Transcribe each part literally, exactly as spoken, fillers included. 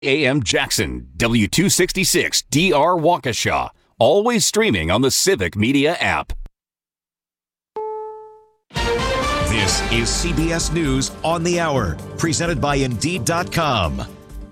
A M Jackson, W two sixty-six D R Waukesha. Always streaming on the Civic Media app. This is C B S News on the Hour, presented by Indeed dot com.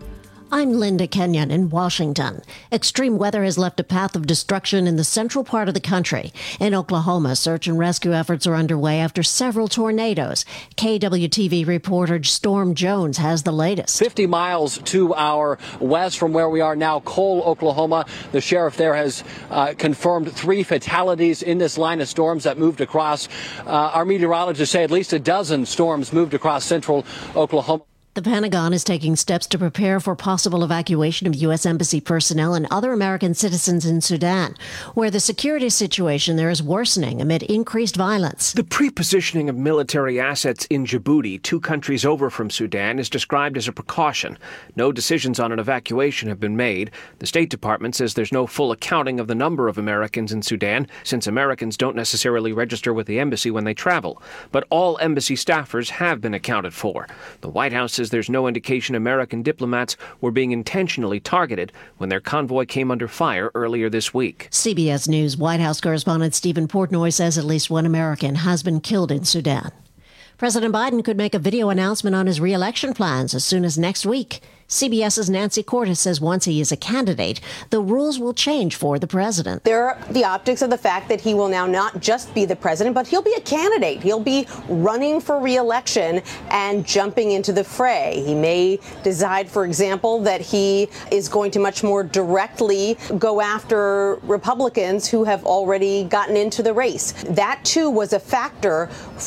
I'm Linda Kenyon in Washington. Extreme weather has left a path of destruction in the central part of the country. In Oklahoma, search and rescue efforts are underway after several tornadoes. K W T V reporter Storm Jones has the latest. fifty miles to our west from where we are now, Cole, Oklahoma. The sheriff there has uh, confirmed three fatalities in this line of storms that moved across. Uh, our meteorologists say at least a dozen storms moved across central Oklahoma. The Pentagon is taking steps to prepare for possible evacuation of U S Embassy personnel and other American citizens in Sudan, where the security situation there is worsening amid increased violence. The pre-positioning of military assets in Djibouti, two countries over from Sudan, is described as a precaution. No decisions on an evacuation have been made. The State Department says there's no full accounting of the number of Americans in Sudan, since Americans don't necessarily register with the embassy when they travel. But all embassy staffers have been accounted for. The White House says there's no indication American diplomats were being intentionally targeted when their convoy came under fire earlier this week. C B S News White House correspondent Stephen Portnoy says at least one American has been killed in Sudan. President Biden could make a video announcement on his re-election plans as soon as next week. CBS's Nancy Cordes says once he is a candidate, the rules will change for the president. There are the optics of the fact that he will now not just be the president, but he'll be a candidate. He'll be running for re-election and jumping into the fray. He may decide, for example, that he is going to much more directly go after Republicans who have already gotten into the race. That, too, was a factor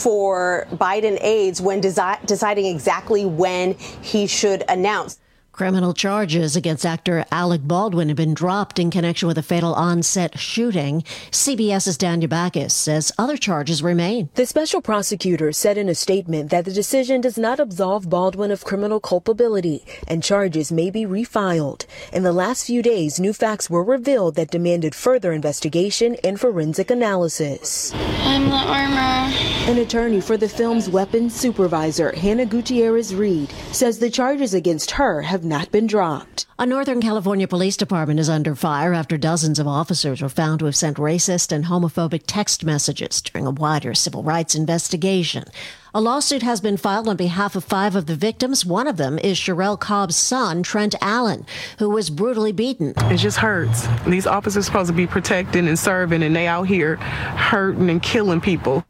for Biden aides when desi- deciding exactly when he should announce. Criminal charges against actor Alec Baldwin have been dropped in connection with a fatal on-set shooting. CBS's Danya Bacchus says other charges remain. The special prosecutor said in a statement that the decision does not absolve Baldwin of criminal culpability and charges may be refiled. In the last few days, new facts were revealed that demanded further investigation and forensic analysis. I'm the armor. An attorney for the film's weapons supervisor, Hannah Gutierrez-Reed, says the charges against her have not been dropped. A Northern California police department is under fire after dozens of officers were found to have sent racist and homophobic text messages during a wider civil rights investigation. A lawsuit has been filed on behalf of five of the victims. One of them is Sherelle Cobb's son, Trent Allen, who was brutally beaten. It just hurts. These officers are supposed to be protecting and serving, and they out here hurting and killing people.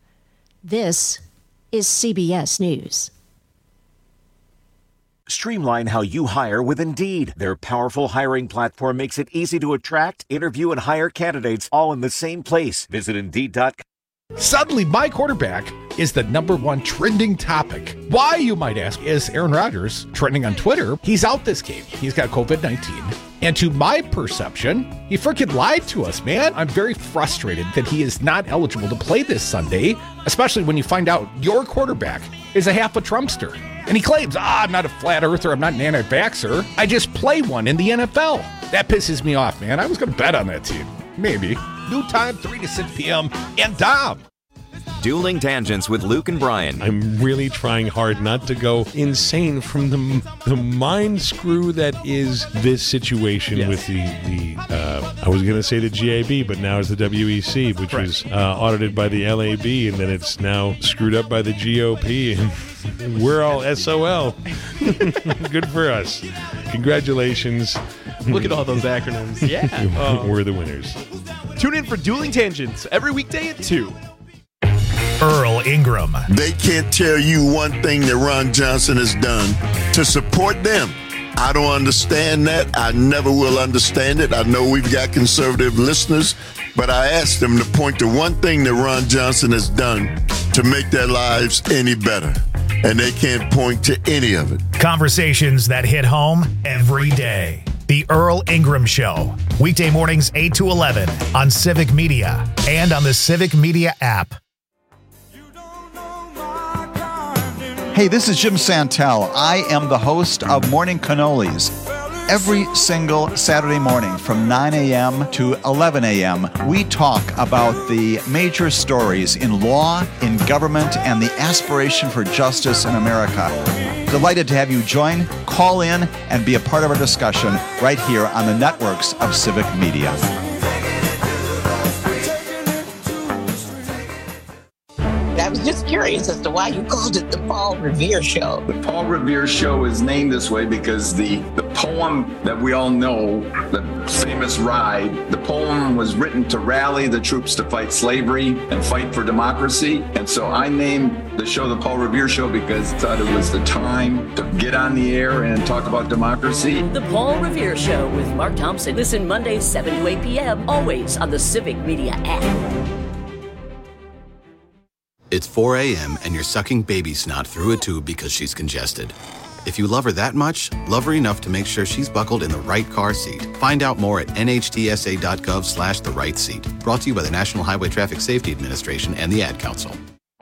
This is C B S News. Streamline how you hire with Indeed. Their powerful hiring platform makes it easy to attract, interview, and hire candidates all in the same place. Visit Indeed dot com. Suddenly, my quarterback is the number one trending topic. Why, you might ask, is Aaron Rodgers trending on Twitter? He's out this game. He's got covid nineteen. And to my perception, he freaking lied to us, man. I'm very frustrated that he is not eligible to play this Sunday, especially when you find out your quarterback is a half a Trumpster. And he claims, ah, I'm not a flat earther, I'm not an anti-vaxxer. I just play one in the N F L. That pisses me off, man. I was going to bet on that team. Maybe. New time, three to six p.m. And Dom. Dueling Tangents with Luke and Brian. I'm really trying hard not to go insane from the the mind screw that is this situation yes. with the, the uh, I was going to say the G A B, but now it's the W E C, which right. was uh, audited by the L A B, and then it's now screwed up by the G O P, and we're all S O L. Good for us. Congratulations. Look at all those acronyms. Yeah. um, we're the winners. Tune in for Dueling Tangents every weekday at two. Earl Ingram. They can't tell you one thing that Ron Johnson has done to support them. I don't understand that. I never will understand it. I know we've got conservative listeners, but I asked them to point to one thing that Ron Johnson has done to make their lives any better. And they can't point to any of it. Conversations that hit home every day. The Earl Ingram Show. Weekday mornings eight to eleven on Civic Media and on the Civic Media app. Hey, this is Jim Santel. I am the host of Morning Cannolis. Every single Saturday morning from nine a.m. to eleven a.m., we talk about the major stories in law, in government, and the aspiration for justice in America. Delighted to have you join, call in, and be a part of our discussion right here on the networks of Civic Media. I was just curious as to why you called it the Paul Revere Show. The Paul Revere Show is named this way because the, the poem that we all know, the famous Ride, the poem was written to rally the troops to fight slavery and fight for democracy. And so I named the show the Paul Revere Show because I thought it was the time to get on the air and talk about democracy. The Paul Revere Show with Mark Thompson. Listen Mondays, seven to eight p.m., always on the Civic Media app. It's four a.m. and you're sucking baby snot through a tube because she's congested. If you love her that much, love her enough to make sure she's buckled in the right car seat. Find out more at nhtsa.gov slash the right seat. Brought to you by the National Highway Traffic Safety Administration and the Ad Council.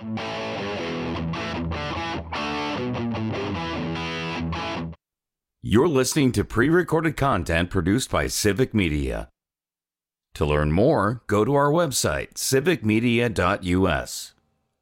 You're listening to pre-recorded content produced by Civic Media. To learn more, go to our website, civic media dot u s.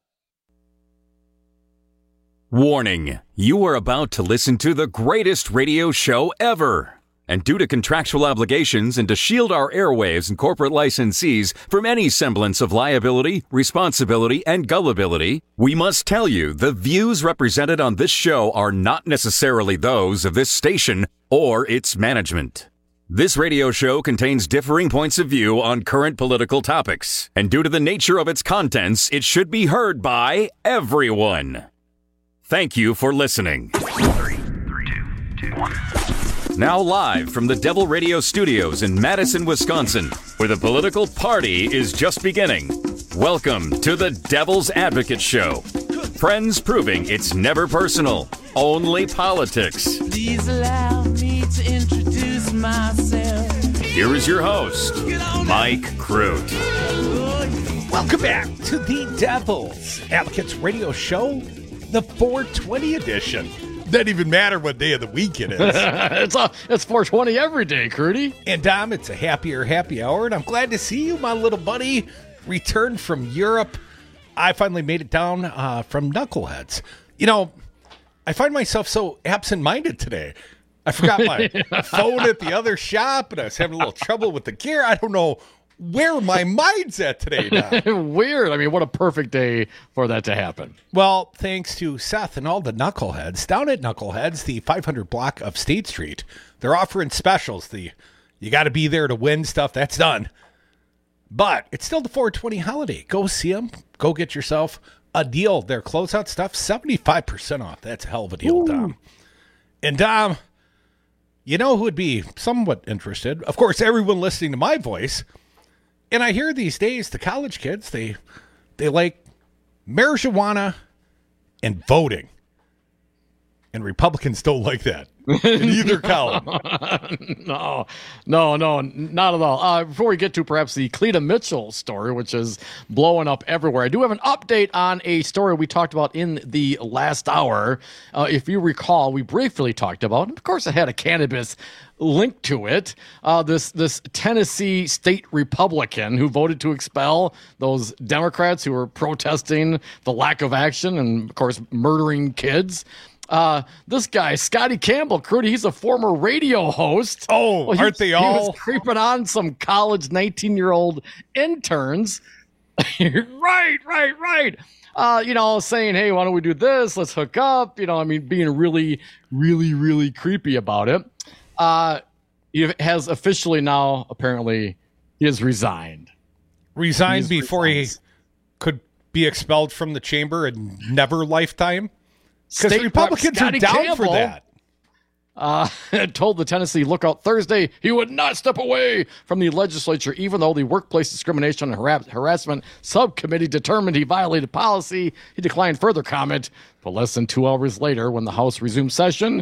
Warning, you are about to listen to the greatest radio show ever. And due to contractual obligations and to shield our airwaves and corporate licensees from any semblance of liability, responsibility, and gullibility, we must tell you the views represented on this show are not necessarily those of this station or its management. This radio show contains differing points of view on current political topics, and due to the nature of its contents, it should be heard by everyone. Thank you for listening. Three, three, two, two, one. Now live from the Devil Radio Studios in Madison, Wisconsin, where the political party is just beginning. Welcome to the Devil's Advocate Show. Friends proving it's never personal, only politics. Please allow me to introduce myself. Here is your host, Mike Crute. Welcome back to the Devil's Advocates Radio Show, the four twenty edition. Doesn't even matter what day of the week it is. it's a, it's four twenty every day, Crudy. And Dom, it's a happier happy hour, and I'm glad to see you, my little buddy. Returned from Europe. I finally made it down uh, from Knuckleheads. You know, I find myself so absent-minded today. I forgot my phone at the other shop, and I was having a little trouble with the gear. I don't know where my mind's at today now. Weird. I mean, what a perfect day for that to happen. Well, thanks to Seth and all the Knuckleheads. Down at Knuckleheads, the five hundred block of State Street, they're offering specials. The you got to be there to win stuff. That's done. But it's still the four twenty holiday. Go see them. Go get yourself a deal. Their closeout stuff, seventy-five percent off. That's a hell of a deal, Ooh. Dom. And Dom, you know who would be somewhat interested? Of course, everyone listening to my voice. And I hear these days the college kids, they they like marijuana and voting. And Republicans don't like that in either column. no, no, no, not at all. Uh, before we get to perhaps the Cleta Mitchell story, which is blowing up everywhere, I do have an update on a story we talked about in the last hour. Uh, if you recall, we briefly talked about, and of course it had a cannabis link to it, uh, this this Tennessee state Republican who voted to expel those Democrats who were protesting the lack of action and, of course, murdering kids. Uh, this guy, Scotty Campbell, Crudy, he's a former radio host. Oh, well, aren't they all? He was creeping on some college nineteen-year-old interns. right, right, right. Uh, you know, saying, hey, why don't we do this? Let's hook up. You know, I mean, being really, really, really creepy about it. Uh, he has officially now, apparently, he has resigned. Resigned he before resigned. he could be expelled from the chamber and never lifetime? Because Republicans are down Campbell, for that. Uh, told the Tennessee Lookout Thursday he would not step away from the legislature, even though the Workplace Discrimination and Har- Harassment Subcommittee determined he violated policy. He declined further comment, but less than two hours later, when the House resumed session,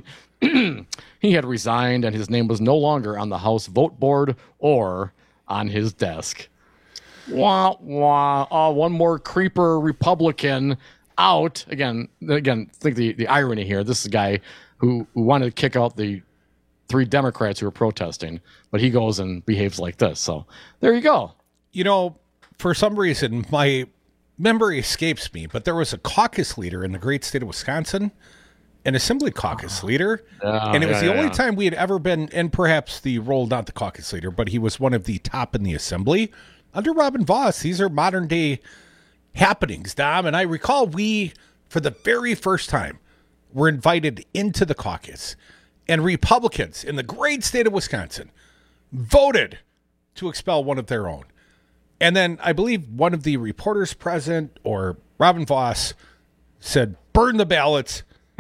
he had resigned and his name was no longer on the House vote board or on his desk. Wah, wah. Uh, one more creeper Republican out. Again, again, think the, the irony here. This is a guy who, who wanted to kick out the three Democrats who were protesting, but he goes and behaves like this. So there you go. You know, for some reason, my memory escapes me, but there was a caucus leader in the great state of Wisconsin, an assembly caucus leader. Oh, and it was yeah, the yeah. only time we had ever been, and perhaps the role, not the caucus leader, but he was one of the top in the assembly. Under Robin Vos, these are modern day happenings, Dom. And I recall we, for the very first time, were invited into the caucus. And Republicans in the great state of Wisconsin voted to expel one of their own. And then I believe one of the reporters present, or Robin Vos, said, burn the ballots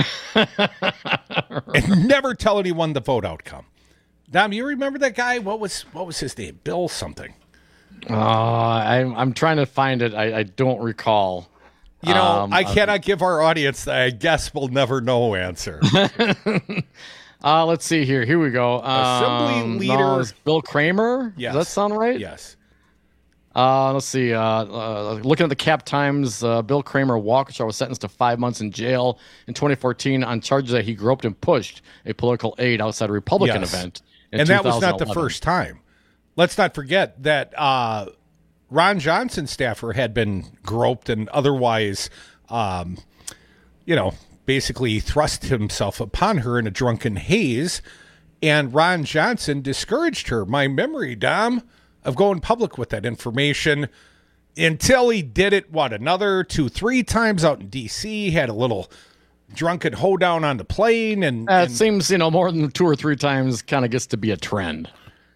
and never tell anyone the vote outcome. Dom, you remember that guy? What was what was his name? Bill something. Uh, I'm I'm trying to find it. I, I don't recall. You know, Um, I cannot give our audience the I guess we'll never know answer. uh, let's see here. Here we go. Assembly Um, leader- no, it's Bill Kramer. Yes. Does that sound right? Yes. Uh, let's see. Uh, uh, looking at the Cap Times, uh, Bill Kramer Waukesha was sentenced to five months in jail in twenty fourteen on charges that he groped and pushed a political aide outside a Republican Yes. event. In And that was not the two thousand eleven. first time. Let's not forget that uh, Ron Johnson's staffer had been groped and otherwise, um, you know, basically thrust himself upon her in a drunken haze. And Ron Johnson discouraged her, my memory, Dom, of going public with that information until he did it, what, another two, three times out in D C, had a little drunken hoedown on the plane. And, Uh, and it seems, you know, more than two or three times kind of gets to be a trend.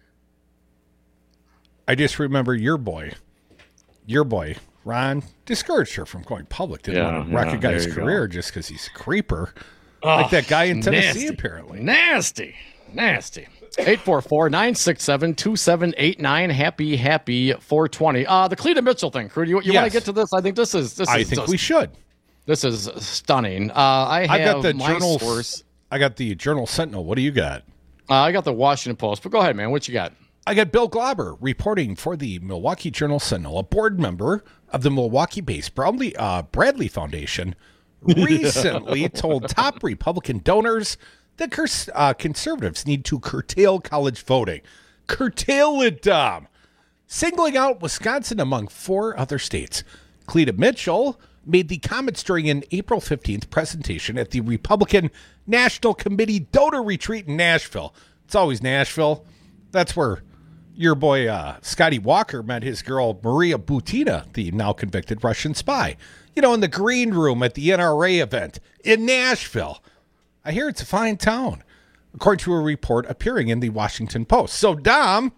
I just remember your boy, your boy, Ron, discouraged her from going public. Didn't Yeah, want to wreck yeah, a guy's there you go. career just because he's a creeper. Oh, like that guy in Tennessee, nasty. apparently. Nasty. Nasty. eight four four, nine six seven, two seven eight nine. Happy, happy four twenty. Uh, the Cleta Mitchell thing, Crew. You, you want Yes. to get to this? I think this is. This I is think just- we should. This is stunning. Uh, I have I got the my Journal. source. I got the Journal Sentinel. What do you got? Uh, I got the Washington Post. But go ahead, man. What you got? I got Bill Glauber reporting for the Milwaukee Journal Sentinel, a board member of the Milwaukee-based Bradley, uh, Bradley Foundation, recently told top Republican donors that curs- uh, conservatives need to curtail college voting. Curtail it, Dom. Singling out Wisconsin among four other states. Cleta Mitchell made the comments during an April fifteenth presentation at the Republican National Committee donor retreat in Nashville. It's always Nashville. That's where your boy uh, Scotty Walker met his girl Maria Butina, the now convicted Russian spy. You know, in the green room at the N R A event in Nashville. I hear it's a fine town, according to a report appearing in the Washington Post. So, Dom,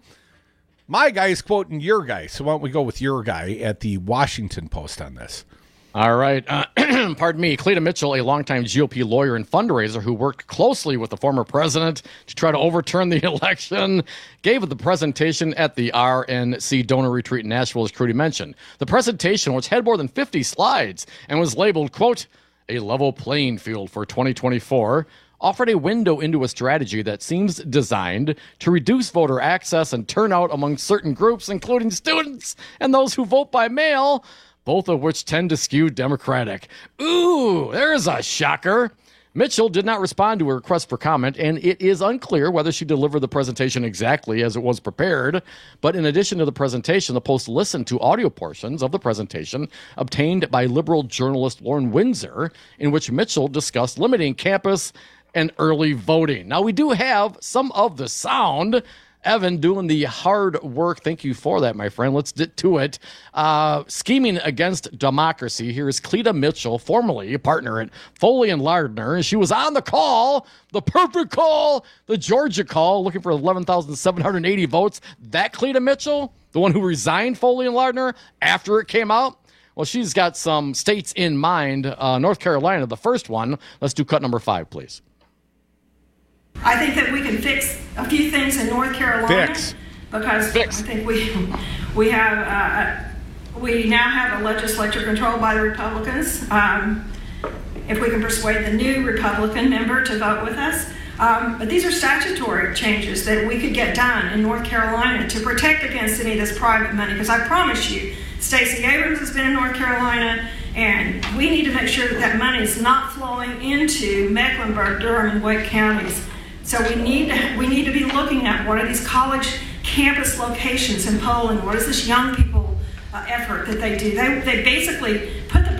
my guy is quoting your guy. So why don't we go with your guy at the Washington Post on this? All right. Uh, pardon me. Cleta Mitchell, a longtime G O P lawyer and fundraiser who worked closely with the former president to try to overturn the election, gave the presentation at the R N C donor retreat in Nashville, as Crudy mentioned. The presentation, which had more than fifty slides and was labeled, quote, a level playing field for twenty twenty-four, offered a window into a strategy that seems designed to reduce voter access and turnout among certain groups, including students and those who vote by mail, both of which tend to skew Democratic. Ooh, there's a shocker. Mitchell did not respond to a request for comment, and it is unclear whether she delivered the presentation exactly as it was prepared. But in addition to the presentation, the Post listened to audio portions of the presentation obtained by liberal journalist Lauren Windsor, in which Mitchell discussed limiting campus and early voting. Now, we do have some of the sound. Evan doing the hard work. Thank you for that, my friend. Let's get to it. Uh, scheming against democracy. Here is Cleta Mitchell, formerly a partner at Foley and Lardner. And she was on the call, the perfect call, the Georgia call, looking for eleven thousand seven hundred eighty votes. That Cleta Mitchell, the one who resigned Foley and Lardner after it came out. Well, she's got some states in mind. Uh, North Carolina, the first one. Let's do cut number five, please. I think that we can fix a few things in North Carolina Fix. because Fix. I think we we have uh, we now have a legislature controlled by the Republicans. Um, if we can persuade the new Republican member to vote with us, um, but these are statutory changes that we could get done in North Carolina to protect against any of this private money. Because I promise you, Stacey Abrams has been in North Carolina. And we need to make sure that that money is not flowing into Mecklenburg, Durham, and Wake counties. So we need to, we need to be looking at what are these college campus locations in Poland? What is this young people uh, effort that they do? They, they basically put the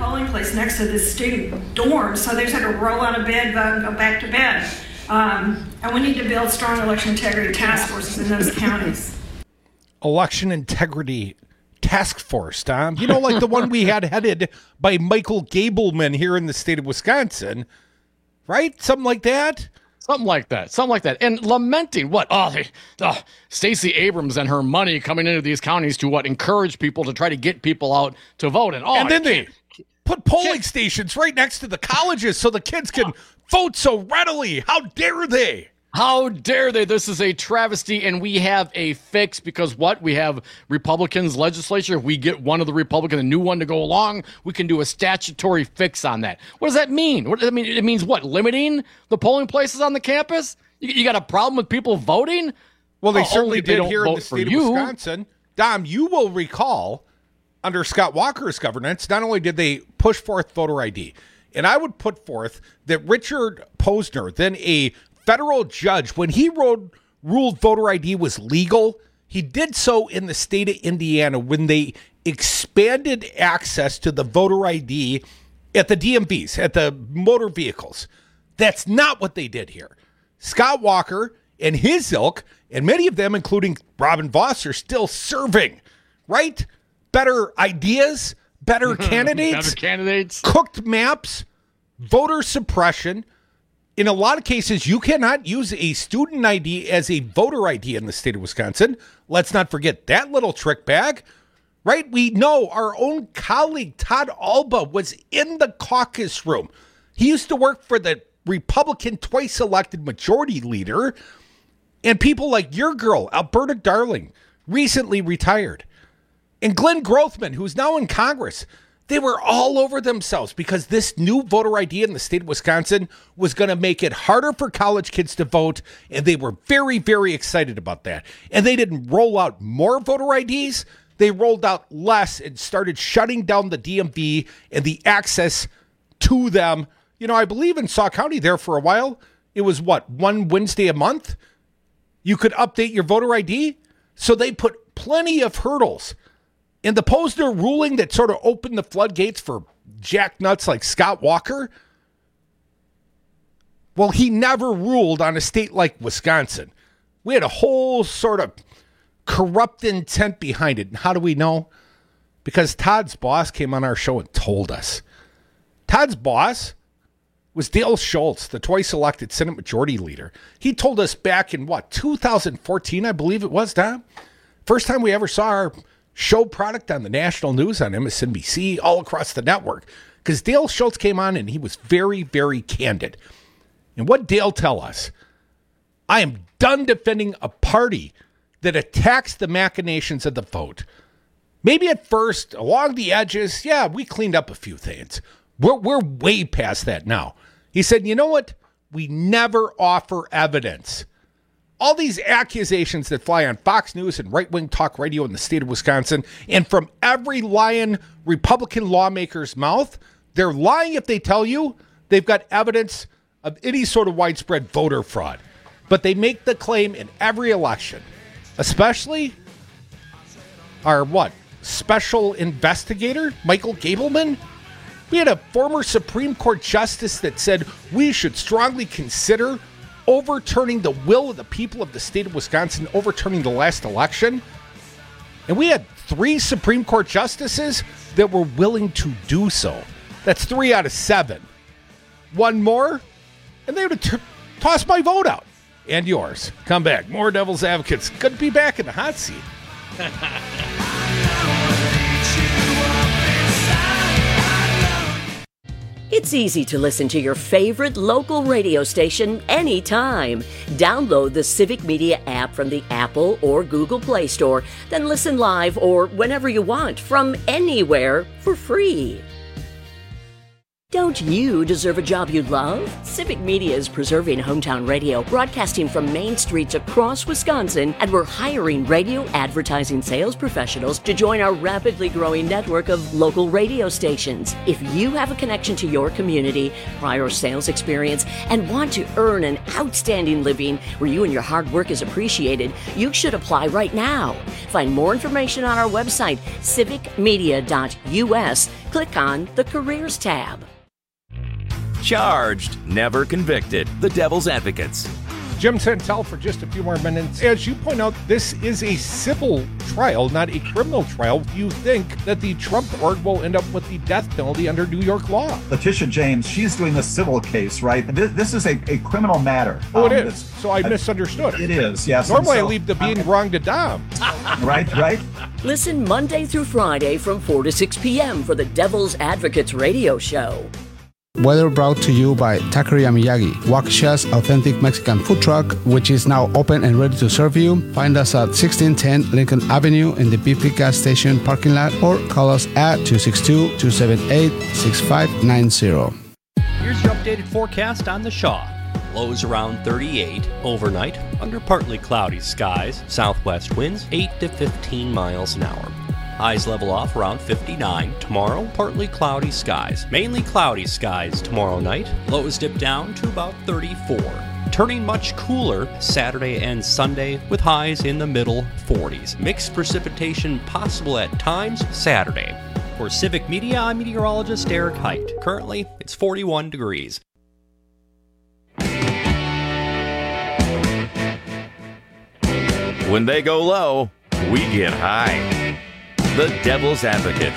polling place next to the student dorm, so they just had to roll out of bed, vote, and go back to bed. Um, and we need to build strong election integrity task forces in those counties. Election integrity task force, Tom. You know, like the one we had headed by Michael Gableman here in the state of Wisconsin, right? Something like that. Something like that. Something like that. And lamenting what? Oh, they, uh, Stacey Abrams and her money coming into these counties to what? Encourage people to try to get people out to vote. And, oh, and then they put polling stations right next to the colleges so the kids can vote so readily. How dare they? How dare they? This is a travesty, and we have a fix because what? We have Republicans legislature. If we get one of the Republicans, a new one to go along, we can do a statutory fix on that. What does that mean? What does that mean? It means what? Limiting the polling places on the campus? You, you got a problem with people voting? Well, they oh, certainly they did here in the state of you. Wisconsin. Dom, you will recall under Scott Walker's governance, not only did they push forth voter I D, and I would put forth that Richard Posner, then a federal judge, when he wrote, ruled voter I D was legal, he did so in the state of Indiana when they expanded access to the voter I D at the D M Vs, at the motor vehicles. That's not what they did here. Scott Walker and his ilk, and many of them, including Robin Voss, are still serving, right? Better ideas, better candidates, better candidates, cooked maps, voter suppression. In a lot of cases, you cannot use a student I D as a voter I D in the state of Wisconsin. Let's not forget that little trick bag, right? We know our own colleague, Todd Alba, was in the caucus room. He used to work for the Republican twice elected majority leader, and people like your girl, Alberta Darling, recently retired. And Glenn Grothman, who's now in Congress, they were all over themselves because this new voter I D in the state of Wisconsin was going to make it harder for college kids to vote, and they were very, very excited about that. And they didn't roll out more voter I Ds. They rolled out less and started shutting down the D M V and the access to them. You know, I believe in Sauk County there for a while, it was what, one Wednesday a month? You could update your voter I D? So they put plenty of hurdles. And the Posner ruling that sort of opened the floodgates for jacknuts like Scott Walker, well, he never ruled on a state like Wisconsin. We had a whole sort of corrupt intent behind it. And how do we know? Because Todd's boss came on our show and told us. Todd's boss was Dale Schultz, the twice elected Senate Majority Leader. He told us back in, what, two thousand fourteen, I believe it was, Tom? First time we ever saw our show product on the national news on M S N B C, all across the network, because Dale Schultz came on and he was very, very candid. And what Dale tell us? I am done defending a party that attacks the machinations of the vote. Maybe at first, along the edges, yeah, we cleaned up a few things. We're, we're way past that now. He said, you know what? We never offer evidence. All these accusations that fly on Fox News and right-wing talk radio in the state of Wisconsin, and from every lying Republican lawmaker's mouth, they're lying if they tell you they've got evidence of any sort of widespread voter fraud. But they make the claim in every election, especially our, what, special investigator, Michael Gableman? We had a former Supreme Court justice that said we should strongly consider overturning the will of the people of the state of Wisconsin, overturning the last election. And we had three Supreme Court justices that were willing to do so. That's three out of seven. One more, and they would have t- tossed my vote out. And yours. Come back. More Devil's Advocates. Good to be back in the hot seat. It's easy to listen to your favorite local radio station anytime. Download the Civic Media app from the Apple or Google Play Store, then listen live or whenever you want from anywhere for free. Don't you deserve a job you love? Civic Media is preserving hometown radio, broadcasting from main streets across Wisconsin, and we're hiring radio advertising sales professionals to join our rapidly growing network of local radio stations. If you have a connection to your community, prior sales experience, and want to earn an outstanding living where you and your hard work is appreciated, you should apply right now. Find more information on our website, civic media dot u s. Click on the Careers tab. Charged, never convicted. The Devil's Advocates. Jim Santel for just a few more minutes. As you point out, this is a civil trial, not a criminal trial. Do you think that the Trump board will end up with the death penalty under New York law? Letitia James, she's doing the civil case, right? This, this is a, a criminal matter. Oh, it um, is. So I misunderstood. It is, yes. Normally so, I leave the being um, wrong to Dom. Right, right. Listen Monday through Friday from four to six p.m. for the Devil's Advocates radio show. Weather brought to you by Taqueria Miyagi, Waukesha's authentic Mexican food truck, which is now open and ready to serve you. Find us at sixteen ten Lincoln Avenue in the B P gas station parking lot, or call us at two six two, two seven eight, six five nine zero. Here's your updated forecast on the Shaw. Lows around thirty-eight overnight, under partly cloudy skies, southwest winds eight to fifteen miles an hour. Highs level off around fifty-nine. Tomorrow, partly cloudy skies. Mainly cloudy skies tomorrow night. Lows dip down to about thirty-four. Turning much cooler Saturday and Sunday with highs in the middle forties. Mixed precipitation possible at times Saturday. For Civic Media, I'm meteorologist Eric Height. Currently, it's forty-one degrees. When they go low, we get high. The Devil's Advocates.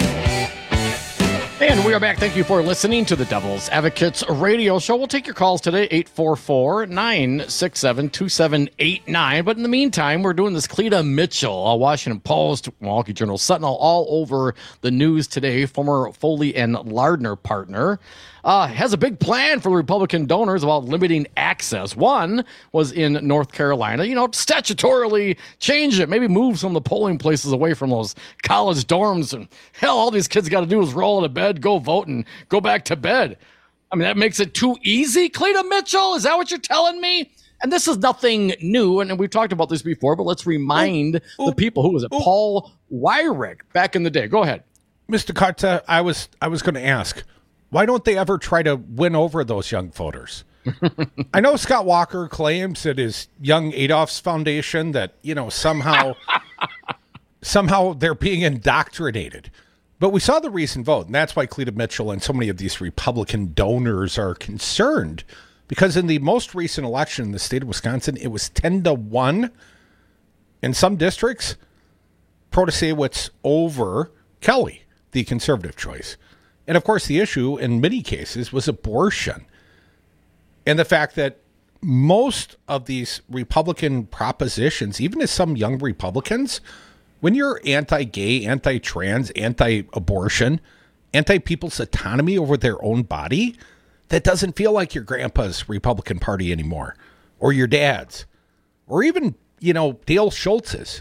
And we are back. Thank you for listening to the Devil's Advocates radio show. We'll take your calls today, eight four four, nine six seven, two seven eight nine. But in the meantime, we're doing this Cleta Mitchell, a Washington Post, Milwaukee Journal Sentinel, all over the news today. Former Foley and Lardner partner. Uh, has a big plan for the Republican donors about limiting access. One was in North Carolina, you know, statutorily change it, maybe move some of the polling places away from those college dorms. And hell, all these kids got to do is roll out of bed, go vote, and go back to bed. I mean, that makes it too easy, Cleta Mitchell? Is that what you're telling me? And this is nothing new, and we've talked about this before, but let's remind ooh, the people. Who was it? Ooh. Paul Weyrich back in the day. Go ahead. Mister Carta, I was I was going to ask, why don't they ever try to win over those young voters? I know Scott Walker claims that his Young Adolph's Foundation that, you know, somehow somehow they're being indoctrinated. But we saw the recent vote, and that's why Cleta Mitchell and so many of these Republican donors are concerned. Because in the most recent election in the state of Wisconsin, it was ten to one in some districts. Protasewicz over Kelly, the conservative choice. And, of course, the issue in many cases was abortion. And the fact that most of these Republican propositions, even as some young Republicans, when you're anti-gay, anti-trans, anti-abortion, anti-people's autonomy over their own body, that doesn't feel like your grandpa's Republican Party anymore, or your dad's, or even, you know, Dale Schultz's.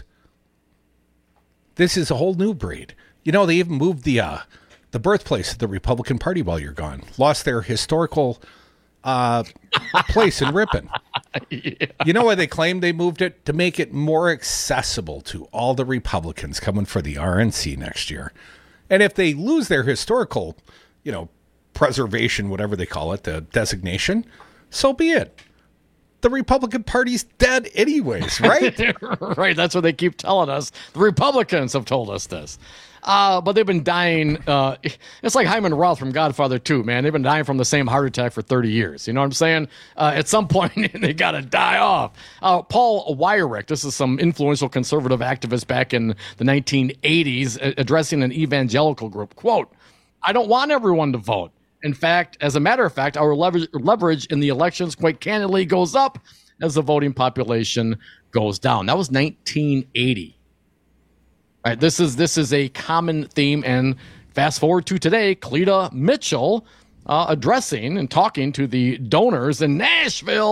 This is a whole new breed. You know, they even moved the... Uh, the birthplace of the Republican Party while you're gone. Lost their historical uh, place in Ripon. Yeah. You know why they claim they moved it? To make it more accessible to all the Republicans coming for the R N C next year. And if they lose their historical, you know, preservation, whatever they call it, the designation, so be it. The Republican Party's dead anyways, right? Right, that's what they keep telling us. The Republicans have told us this. Uh, but they've been dying. Uh, it's like Hyman Roth from Godfather two, man. They've been dying from the same heart attack for thirty years. You know what I'm saying? Uh, at some point, they got to die off. Uh, Paul Weyrich, this is some influential conservative activist back in the nineteen eighties, addressing an evangelical group. Quote, I don't want everyone to vote. In fact, as a matter of fact, our leverage, leverage in the elections, quite candidly, goes up as the voting population goes down. That was nineteen eighty. All right, this is this is a common theme, and fast forward to today, Cleta Mitchell uh, addressing and talking to the donors in Nashville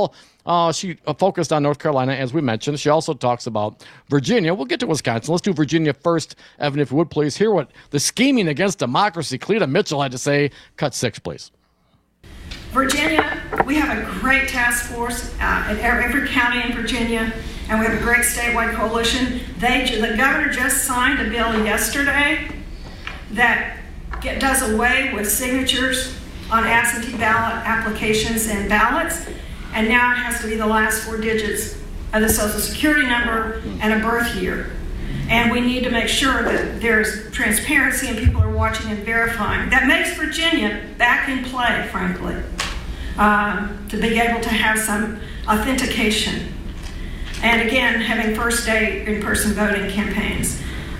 Uh, she uh, focused on North Carolina, as we mentioned. She also talks about Virginia. We'll get to Wisconsin. Let's do Virginia first. Evan, if you would, please hear what the scheming against democracy Cleta Mitchell had to say. Cut six, please. Virginia, we have a great task force uh, in every county in Virginia, and we have a great statewide coalition. They, the governor just signed a bill yesterday that get, does away with signatures on absentee ballot applications and ballots, and now it has to be the last four digits of the Social Security number and a birth year. And we need to make sure that there's transparency and people are watching and verifying. That makes Virginia back in play, frankly, um, to be able to have some authentication. And again, having first day in-person voting campaigns.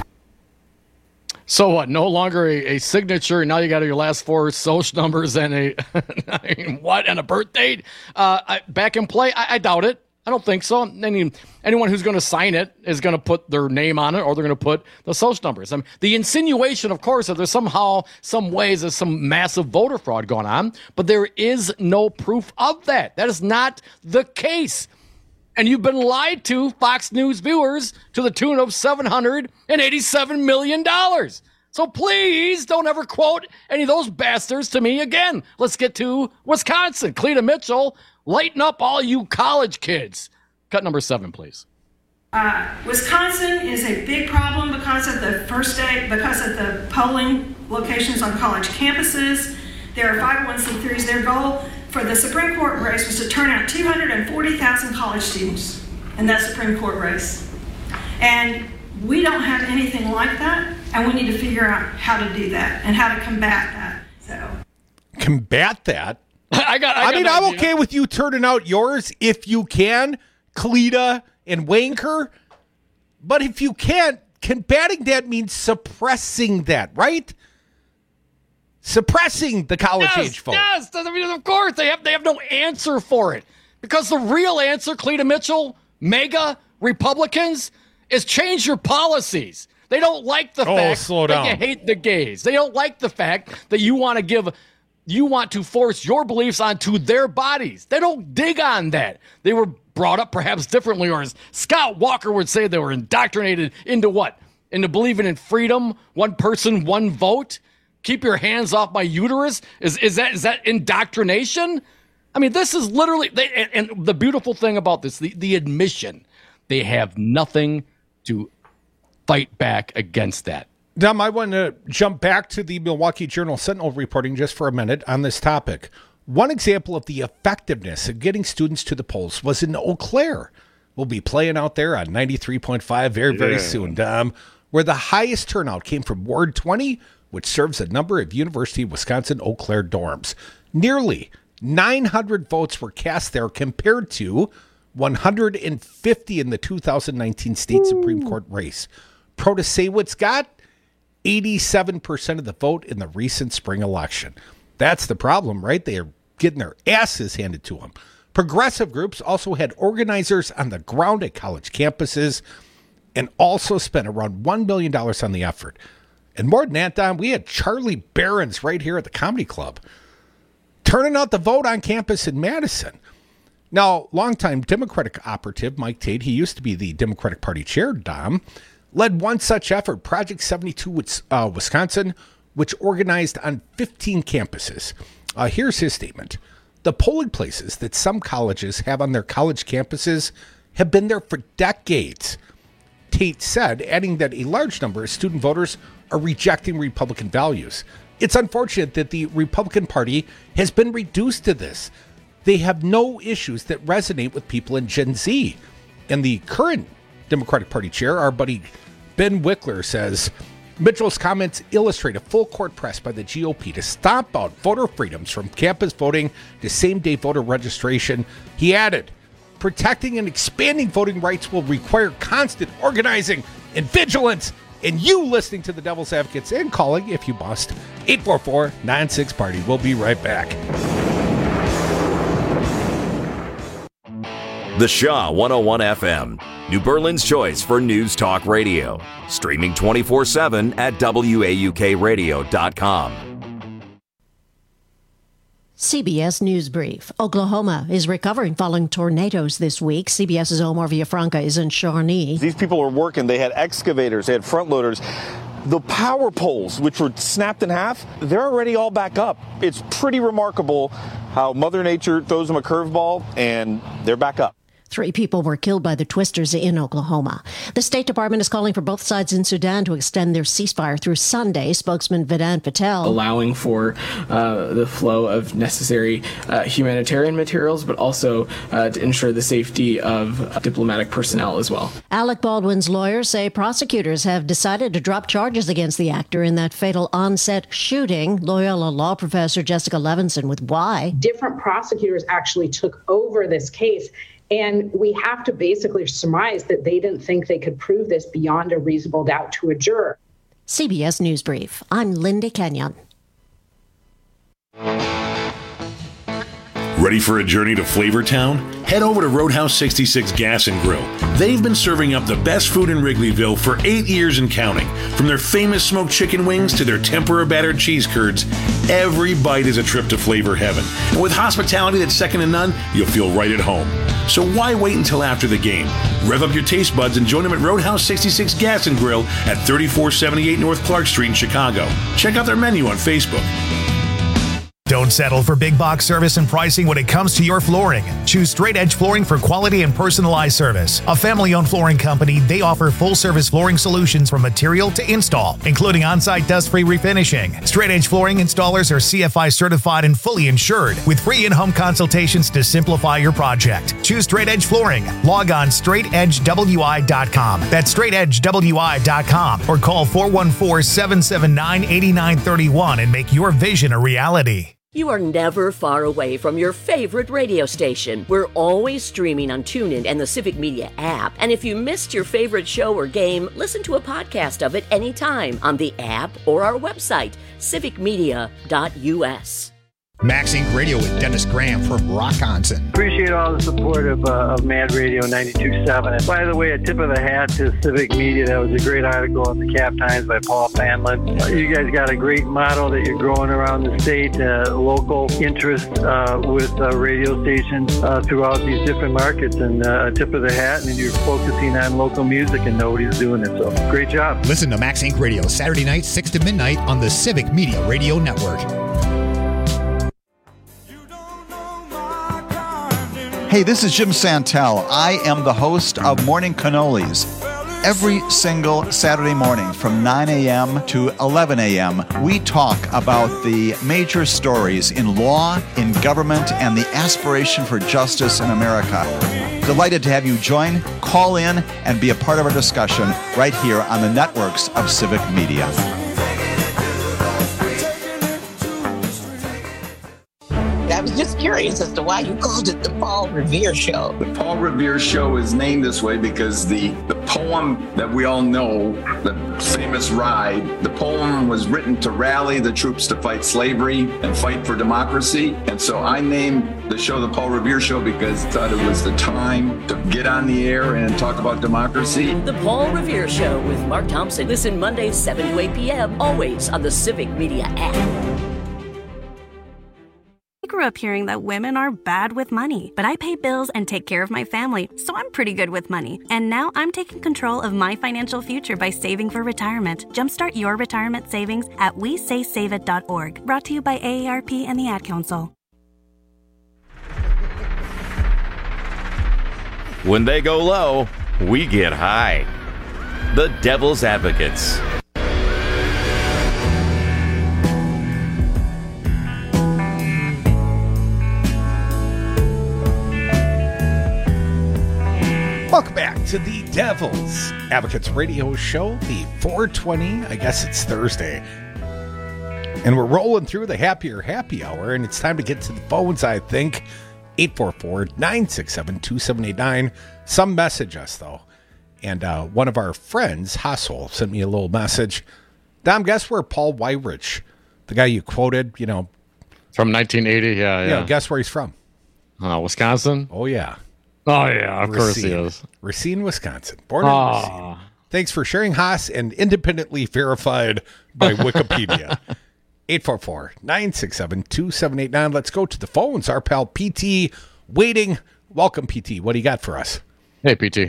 So what? No longer a, a signature. Now you got your last four social numbers and a I mean, what and a birth date. Uh, I, back in play? I, I doubt it. I don't think so. Any, anyone who's going to sign it is going to put their name on it, or they're going to put the social numbers. I mean, the insinuation, of course, that there's somehow, some ways, there's some massive voter fraud going on, but there is no proof of that. That is not the case. And you've been lied to, Fox News viewers, to the tune of seven hundred eighty-seven million dollars. So please don't ever quote any of those bastards to me again. Let's get to Wisconsin. Cleta Mitchell, lighten up all you college kids. Cut number seven, please. Uh, Wisconsin is a big problem because of the first day, because of the polling locations on college campuses. There are five oh one c threes. Their goal for the Supreme Court race was to turn out two hundred forty thousand college students in that Supreme Court race. And we don't have anything like that, and we need to figure out how to do that and how to combat that. So combat that? I got. I, I got mean, an I'm idea. okay with you turning out yours if you can, Cleta and Wanker. But if you can't, combating that means suppressing that, right? Suppressing the college yes, age vote. Yes, I mean, of course they have. They have no answer for it, because the real answer, Cleta Mitchell, MAGA Republicans, is change your policies. They don't like the Oh, fact slow that down. you hate the gays. They don't like the fact that you want to give, you want to force your beliefs onto their bodies. They don't dig on that. They were brought up perhaps differently, or as Scott Walker would say, they were indoctrinated into what? Into believing in freedom, one person, one vote. Keep your hands off my uterus. Is is that is that indoctrination? I mean, this is literally, they, and, and the beautiful thing about this, the, the admission, they have nothing to fight back against that. Dom, I want to jump back to the Milwaukee Journal Sentinel reporting just for a minute on this topic. One example of the effectiveness of getting students to the polls was in Eau Claire. We'll be playing out there on ninety-three point five very, very Yeah. soon, Dom, where the highest turnout came from Ward twenty, which serves a number of University of Wisconsin Eau Claire dorms. Nearly nine hundred votes were cast there compared to one hundred fifty in the two thousand nineteen state Supreme Court race. Protasewicz got eighty-seven percent of the vote in the recent spring election. That's the problem, right? They are getting their asses handed to them. Progressive groups also had organizers on the ground at college campuses and also spent around one million dollars on the effort. And more than that, Don, we had Charlie Barons right here at the Comedy Club turning out the vote on campus in Madison. Now, longtime Democratic operative Mike Tate, he used to be the Democratic Party chair, Dom, led one such effort, Project seventy-two uh, Wisconsin, which organized on fifteen campuses. Uh, here's his statement. The polling places that some colleges have on their college campuses have been there for decades. Tate said, adding that a large number of student voters are rejecting Republican values. It's unfortunate that the Republican Party has been reduced to this. They have no issues that resonate with people in Gen Z. And the current Democratic Party chair, our buddy Ben Wickler, says, Mitchell's comments illustrate a full court press by the G O P to stomp out voter freedoms from campus voting to same-day voter registration. He added, protecting and expanding voting rights will require constant organizing and vigilance, and you listening to the Devil's Advocates and calling, if you must, eight four four, nine six, party. We'll be right back. The Shaw one oh one F M, New Berlin's choice for news talk radio. Streaming twenty-four seven at W A U K radio dot com. C B S News Brief. Oklahoma is recovering following tornadoes this week. CBS's Omar Villafranca is in Shawnee. These people were working. They had excavators. They had front loaders. The power poles, which were snapped in half, they're already all back up. It's pretty remarkable how Mother Nature throws them a curveball, and they're back up. Three people were killed by the twisters in Oklahoma. The State Department is calling for both sides in Sudan to extend their ceasefire through Sunday. Spokesman Vedant Patel. Allowing for uh, the flow of necessary uh, humanitarian materials, but also uh, to ensure the safety of uh, diplomatic personnel as well. Alec Baldwin's lawyers say prosecutors have decided to drop charges against the actor in that fatal on-set shooting. Loyola law professor Jessica Levinson with why. Different prosecutors actually took over this case. And we have to basically surmise that they didn't think they could prove this beyond a reasonable doubt to a juror. C B S News Brief. I'm Linda Kenyon. Ready for a journey to Flavortown? Head over to Roadhouse sixty-six Gas and Grill. They've been serving up the best food in Wrigleyville for eight years and counting. From their famous smoked chicken wings to their tempura battered cheese curds, every bite is a trip to flavor heaven. And with hospitality that's second to none, you'll feel right at home. So why wait until after the game? Rev up your taste buds and join them at Roadhouse sixty-six Gas and Grill at thirty-four seventy-eight North Clark Street in Chicago. Check out their menu on Facebook. Don't settle for big box service and pricing when it comes to your flooring. Choose Straight Edge Flooring for quality and personalized service. A family-owned flooring company, they offer full-service flooring solutions from material to install, including on-site dust-free refinishing. Straight Edge Flooring installers are C F I certified and fully insured, with free in-home consultations to simplify your project. Choose Straight Edge Flooring. Log on straight edge w i dot com. That's straight edge w i dot com, or call four one four, seven seven nine, eight nine three one and make your vision a reality. You are never far away from your favorite radio station. We're always streaming on TuneIn and the Civic Media app. And if you missed your favorite show or game, listen to a podcast of it anytime on the app or our website, civic media dot u s. Max Inc Radio with Dennis Graham from Rockonson. Appreciate all the support of, uh, of Mad Radio ninety-two point seven. And by the way, a tip of the hat to Civic Media. That was a great article in the Cap Times by Paul Fanlin. Uh, you guys got a great model that you're growing around the state, uh, local interest uh, with uh, radio stations uh, throughout these different markets. And uh, a tip of the hat, and you're focusing on local music, and nobody's doing it. So great job. Listen to Max Inc Radio Saturday night, six to midnight on the Civic Media Radio Network. Hey, this is Jim Santel. I am the host of Morning Cannolis. Every single Saturday morning from nine a.m. to eleven a.m., we talk about the major stories in law, in government, and the aspiration for justice in America. Delighted to have you join, call in, and be a part of our discussion right here on the networks of Civic Media. I was just curious as to why you called it the Paul Revere Show. The Paul Revere Show is named this way because the, the poem that we all know, the famous Ride, the poem was written to rally the troops to fight slavery and fight for democracy. And so I named the show the Paul Revere Show because I thought it was the time to get on the air and talk about democracy. The Paul Revere Show with Mark Thompson. Listen Mondays, seven to eight p.m., always on the Civic Media app. I grew up hearing that women are bad with money, but I pay bills and take care of my family, so I'm pretty good with money. And now I'm taking control of my financial future by saving for retirement. Jumpstart your retirement savings at we say save it dot org. Brought to you by A A R P and the Ad Council. When they go low, we get high. The Devil's Advocates. Welcome back to the Devil's Advocates Radio Show, the four twenty, I guess it's Thursday. And we're rolling through the happier happy hour, and it's time to get to the phones, I think. eight four four, nine six seven, two seven eight nine. Some message us, though. And uh, one of our friends, Hassel, sent me a little message. Dom, guess where Paul Weyrich, the guy you quoted, you know. From nineteen eighty, yeah, yeah. Yeah, guess where he's from? Uh, Wisconsin? Oh, yeah. Oh, yeah, of Racine. course he is. Racine, Wisconsin. Born in oh. Racine. Thanks for sharing, Haas, and independently verified by Wikipedia. eight four four, nine six seven, two seven eight nine. Let's go to the phones. Our pal P T waiting. Welcome, P T. What do you got for us? Hey, P T.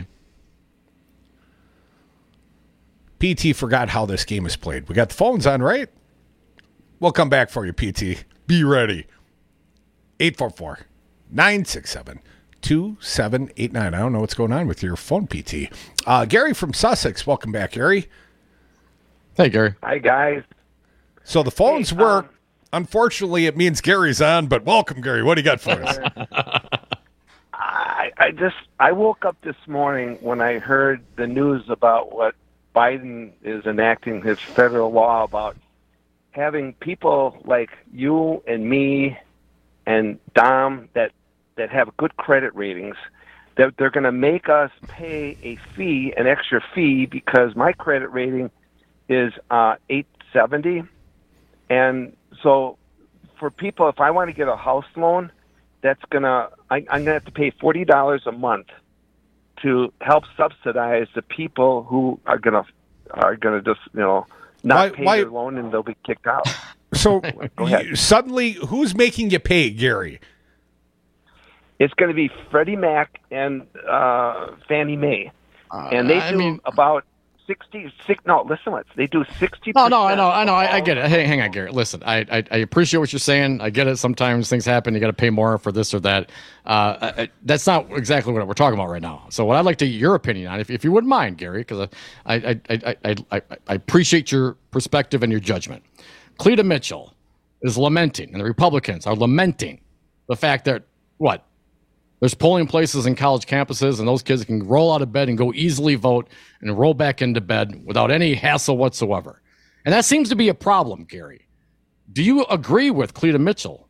P T forgot how this game is played. We got the phones on, right? We'll come back for you, P T. Be ready. eight four four, nine six seven, two seven eight nine. I don't know what's going on with your phone, P T. Uh, Gary from Sussex. Welcome back, Gary. Hey, Gary. Hi, guys. So the phones hey, work. Um, Unfortunately, it means Gary's on, but welcome, Gary. What do you got for us? I, I just I woke up this morning when I heard the news about what Biden is enacting his federal law about having people like you and me and Dom that that have good credit ratings, that they're going to make us pay a fee, an extra fee, because my credit rating is uh, eight seventy. And so for people, if I want to get a house loan, that's going to, I'm going to have to pay forty dollars a month to help subsidize the people who are going to, are going to just, you know, not why, pay why, their loan and they'll be kicked out. So Go ahead. you, suddenly, who's making you pay, Gary? It's going to be Freddie Mac and uh, Fannie Mae. Uh, and they I do mean, about sixty, six, no, listen, what they do sixty Oh percent. no, I know, I know, I, I get it. Hey, hang on, Gary. Listen, I, I I appreciate what you're saying. I get it. Sometimes things happen. You got to pay more for this or that. Uh, I, that's not exactly what we're talking about right now. So, what I'd like to get your opinion on, if if you wouldn't mind, Gary, because I I, I I I I appreciate your perspective and your judgment. Cleta Mitchell is lamenting, and the Republicans are lamenting the fact that what. There's polling places in college campuses, and those kids can roll out of bed and go easily vote and roll back into bed without any hassle whatsoever. And that seems to be a problem, Gary. Do you agree with Cleta Mitchell?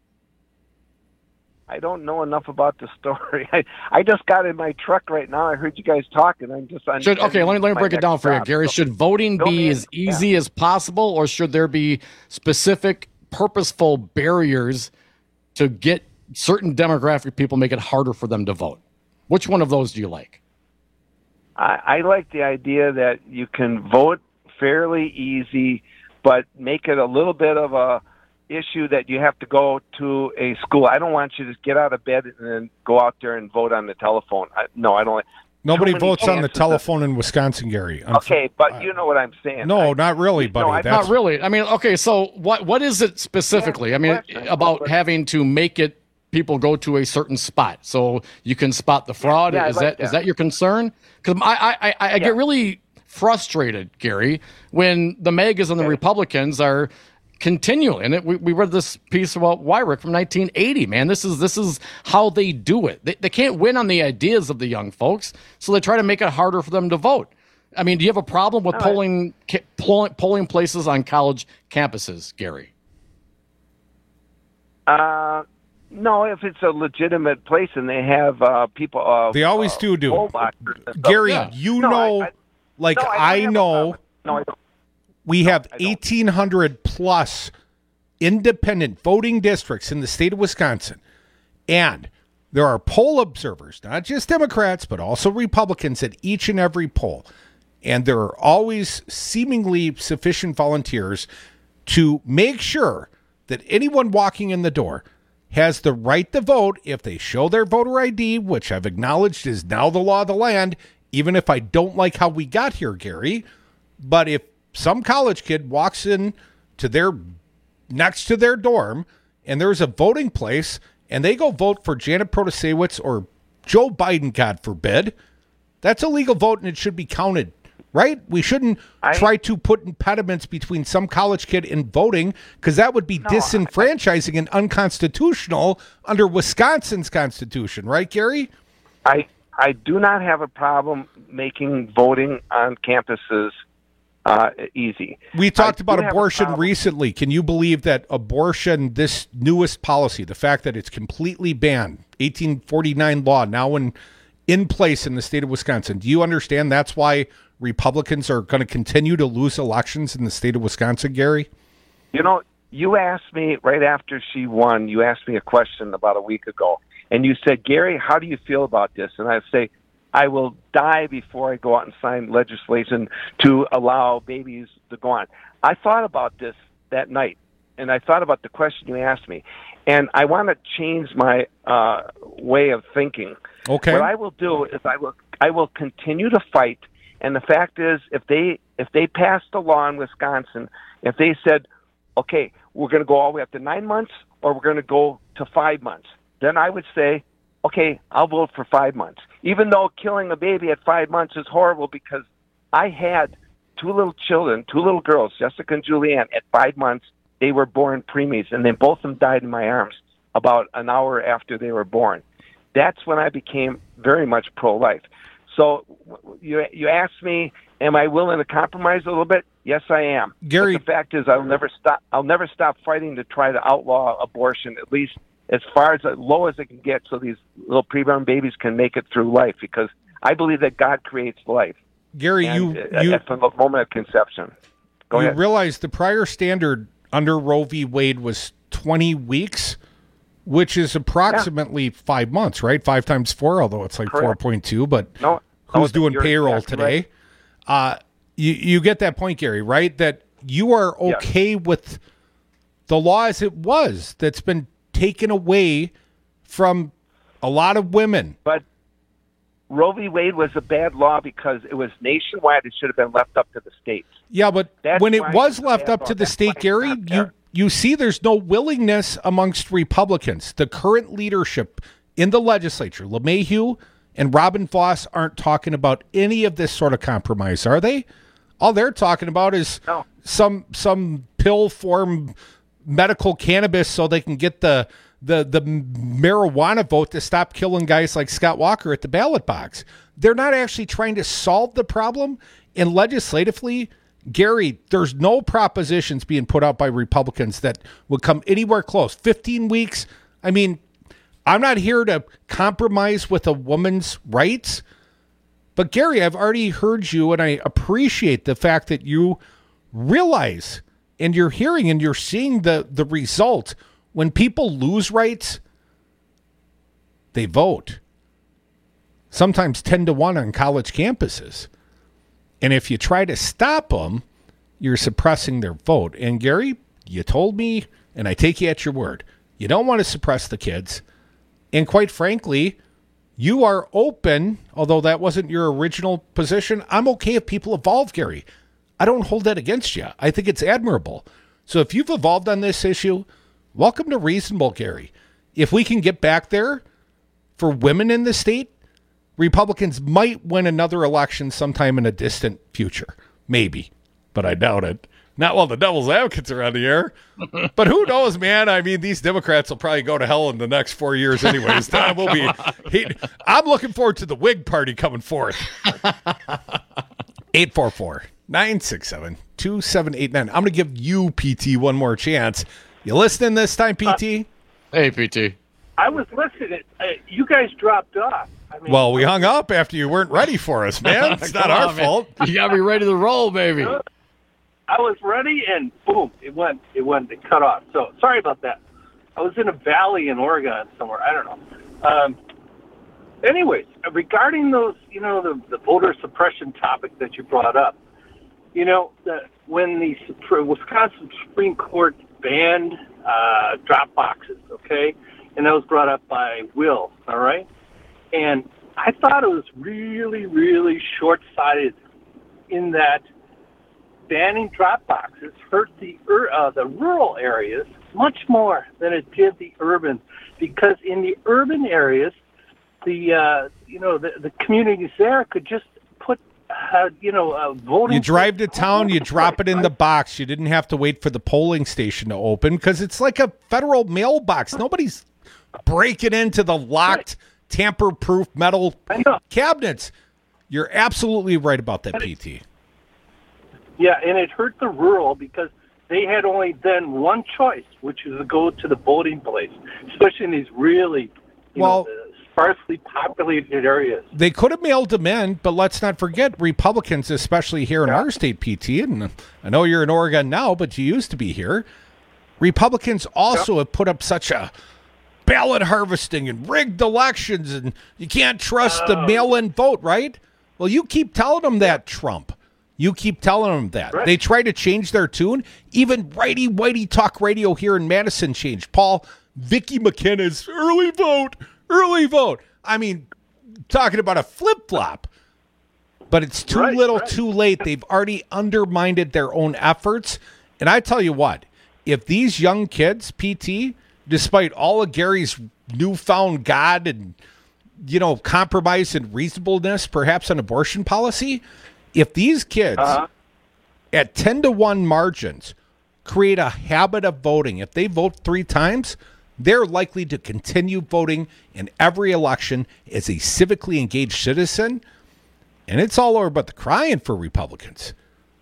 I don't know enough about the story. I, I just got in my truck right now. I heard you guys talking. I'm just on. Should, okay, let me, let me break it down for you, Gary. So, should voting be as easy yeah. as possible, or should there be specific, purposeful barriers to get certain demographic people, make it harder for them to vote? Which one of those do you like? I, I like the idea that you can vote fairly easy, but make it a little bit of a issue that you have to go to a school. I don't want you to get out of bed and then go out there and vote on the telephone. I, no, I don't like. Nobody votes on the telephone in Wisconsin, Gary. Okay, but you know what I'm saying. No, I, not really, buddy. No, That's... Not really. I mean, okay, so what what is it specifically? Yeah, I mean, question. about having to make it people go to a certain spot so you can spot the fraud. Yeah, yeah, is like that, that is that your concern? Because I I, I, I yeah. get really frustrated, Gary, when the megas and the okay. Republicans are continually. And it, we we read this piece about Wyrick from nineteen eighty. Man, this is this is how they do it. They they can't win on the ideas of the young folks, so they try to make it harder for them to vote. I mean, do you have a problem with All polling right. polling polling places on college campuses, Gary? Uh. No, if it's a legitimate place and they have uh, people, uh, they always uh, do do. Gary, yeah. you no, know, I, I, like no, I, I know, no, I don't. we have eighteen hundred plus independent voting districts in the state of Wisconsin, and there are poll observers, not just Democrats but also Republicans at each and every poll, and there are always seemingly sufficient volunteers to make sure that anyone walking in the door has the right to vote if they show their voter I D, which I've acknowledged is now the law of the land, even if I don't like how we got here, Gary. But if some college kid walks in to their next to their dorm and there's a voting place and they go vote for Janet Protasewicz or Joe Biden, God forbid, that's a legal vote and it should be counted. Right? We shouldn't I, try to put impediments between some college kid and voting, because that would be no, disenfranchising I, and unconstitutional under Wisconsin's constitution. Right, Gary? I I do not have a problem making voting on campuses uh, easy. We talked I about abortion recently. Can you believe that abortion, this newest policy, the fact that it's completely banned, eighteen forty-nine law now in, in place in the state of Wisconsin, do you understand that's why Republicans are going to continue to lose elections in the state of Wisconsin, Gary? You know, you asked me right after she won, you asked me a question about a week ago, and you said, Gary, how do you feel about this? And I say, I will die before I go out and sign legislation to allow babies to go on. I thought about this that night, and I thought about the question you asked me, and I want to change my uh, way of thinking. Okay. What I will do is I will I will continue to fight. And the fact is, if they if they passed a law in Wisconsin, if they said, okay, we're going to go all the way up to nine months, or we're going to go to five months, then I would say, okay, I'll vote for five months. Even though killing a baby at five months is horrible, because I had two little children, two little girls, Jessica and Julianne, at five months. They were born preemies, and then both of them died in my arms about an hour after they were born. That's when I became very much pro-life. So you you asked me, am I willing to compromise a little bit? Yes, I am. Gary, but the fact is, I'll never stop. I'll never stop fighting to try to outlaw abortion, at least as far as, as low as it can get, so these little preborn babies can make it through life. Because I believe that God creates life. Gary, and, you, uh, you from the moment of conception. Go you ahead. realize the prior standard under Roe v. Wade was twenty weeks, which is approximately yeah. five months, right? Five times four, although it's like four point two. But no, who's no, doing payroll exactly today? Right. Uh, you you get that point, Gary, right? That you are okay yes. with the law as it was. That's been taken away from a lot of women. But Roe v. Wade was a bad law because it was nationwide. It should have been left up to the states. Yeah, but That's when it was it left up law. to the That's state, Gary, you, you see there's no willingness amongst Republicans. The current leadership in the legislature, LeMahieu and Robin Vos, aren't talking about any of this sort of compromise, are they? All they're talking about is no. some some pill form medical cannabis so they can get the the the marijuana vote to stop killing guys like Scott Walker at the ballot box. They're not actually trying to solve the problem. And legislatively, Gary, there's no propositions being put out by Republicans that would come anywhere close. fifteen weeks. I mean, I'm not here to compromise with a woman's rights. But Gary, I've already heard you, and I appreciate the fact that you realize and you're hearing and you're seeing the, the result. When people lose rights, they vote. Sometimes ten to one on college campuses. And if you try to stop them, you're suppressing their vote. And Gary, you told me, and I take you at your word, you don't want to suppress the kids. And quite frankly, you are open, although that wasn't your original position. I'm okay if people evolve, Gary. I don't hold that against you. I think it's admirable. So if you've evolved on this issue, welcome to reasonable, Gary. If we can get back there for women in the state, Republicans might win another election sometime in a distant future. Maybe, but I doubt it. Not while the devil's advocates are on the air. But who knows, man? I mean, these Democrats will probably go to hell in the next four years anyways. Time will be. He, I'm looking forward to the Whig Party coming forth. eight four four, nine six seven, two seven eight nine. I'm going to give you, P T, one more chance. You listening this time, P T? Uh, hey, P T. I was listening. Uh, you guys dropped off. I mean, well, we hung up after you weren't ready for us, man. It's not our on, fault. Man. You got to be ready to roll, baby. I was ready, and boom, it went. It went. It cut off. So sorry about that. I was in a valley in Oregon somewhere. I don't know. Um, anyways, regarding those, you know, the, the voter suppression topic that you brought up, you know, the, when the Wisconsin Supreme Court banned uh, drop boxes, okay, and that was brought up by Will, all right, and I thought it was really, really short-sighted in that banning drop boxes hurt the uh, the rural areas much more than it did the urban, because in the urban areas, the uh, you know the, the communities there could just put uh, you know uh, voting. You drive to town, you drop it in the box. You didn't have to wait for the polling station to open because it's like a federal mailbox. Nobody's breaking into the locked, tamper-proof metal cabinets. You're absolutely right about that, P T. Yeah, and it hurt the rural because they had only then one choice, which is to go to the voting place, especially in these really you well, know, sparsely populated areas. They could have mailed them in, but let's not forget Republicans, especially here in yeah. our state, P T, and I know you're in Oregon now, but you used to be here. Republicans also yeah. have put up such a ballot harvesting and rigged elections, and you can't trust uh, the mail-in vote, right? Well, you keep telling them that, Trump. You keep telling them that. Right. They try to change their tune. Even Righty Whitey Talk Radio here in Madison changed. Paul, Vicky McKenna's early vote, early vote. I mean, talking about a flip-flop. But it's too Right, little, right. too late. They've already undermined their own efforts. And I tell you what, if these young kids, P T, despite all of Gary's newfound God and, you know, compromise and reasonableness, perhaps on abortion policy, if these kids Uh-huh. at ten to one margins create a habit of voting, if they vote three times, they're likely to continue voting in every election as a civically engaged citizen. And it's all over but the crying for Republicans.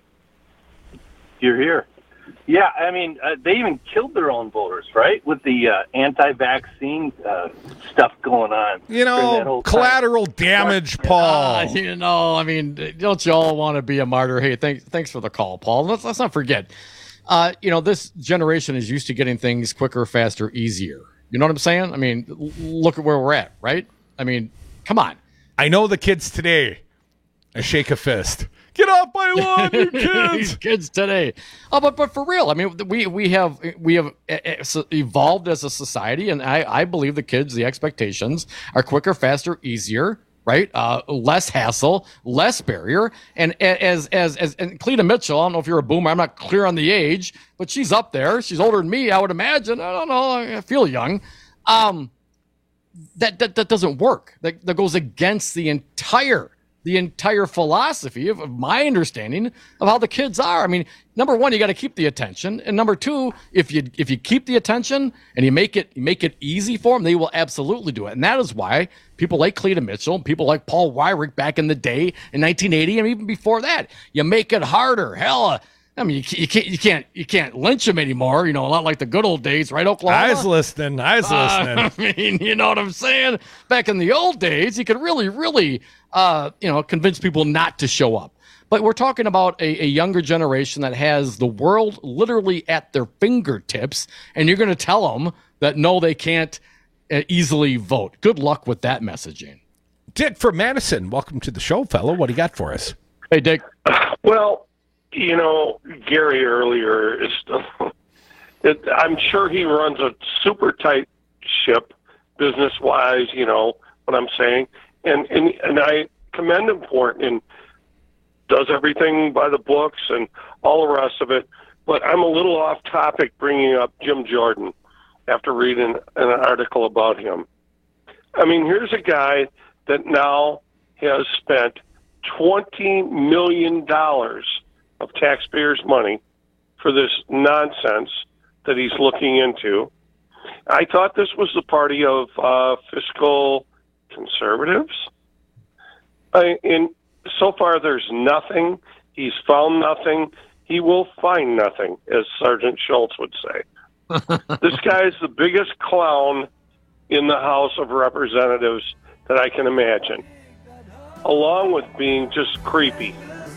You're here. Yeah, I mean, uh, they even killed their own voters, right? With the uh, anti-vaccine uh, stuff going on. You during that know, whole time. collateral damage, Paul. Uh, you know, I mean, don't you all want to be a martyr? Hey, thanks, thanks for the call, Paul. Let's let's not forget. Uh, you know, this generation is used to getting things quicker, faster, easier. You know what I'm saying? I mean, l- look at where we're at, right? I mean, come on. I know the kids today. I shake a fist. Get off my lawn, you kids! These kids today. Oh, but but for real, I mean, we we have we have evolved as a society, and I I believe the kids, the expectations are quicker, faster, easier, right? Uh, less hassle, less barrier, and as as as and Cleta Mitchell, I don't know if you're a boomer, I'm not clear on the age, but she's up there. She's older than me, I would imagine. I don't know. I feel young. Um, that that that doesn't work. That that goes against the entire. the entire philosophy of, of my understanding of how the kids are. I mean, number one, you got to keep the attention. And number two, if you, if you keep the attention and you make it, you make it easy for them, they will absolutely do it. And that is why people like Cleta Mitchell, people like Paul Weyrich back in the day in nineteen eighty, and even before that, you make it harder. Hell, uh, I mean, you, you can't, you can't, you can't lynch them anymore. You know, not like the good old days, right, Oklahoma? I was listening. I was listening. Uh, I mean, you know what I'm saying? Back in the old days, you could really, really, uh, you know, convince people not to show up. But we're talking about a, a younger generation that has the world literally at their fingertips, and you're going to tell them that no, they can't uh, easily vote. Good luck with that messaging. Dick from Madison, welcome to the show, fellow. What do you got for us? Hey, Dick. Well, you know, Gary earlier is. It, I'm sure he runs a super tight ship, business wise. You know what I'm saying, and and and I commend him for it, and does everything by the books and all the rest of it. But I'm a little off topic bringing up Jim Jordan after reading an article about him. I mean, here's a guy that now has spent twenty million dollars of taxpayers' money for this nonsense that he's looking into. I thought this was the party of uh, fiscal conservatives. I, and so far, there's nothing. He's found nothing. He will find nothing, as Sergeant Schultz would say. This guy is the biggest clown in the House of Representatives that I can imagine, along with being just creepy.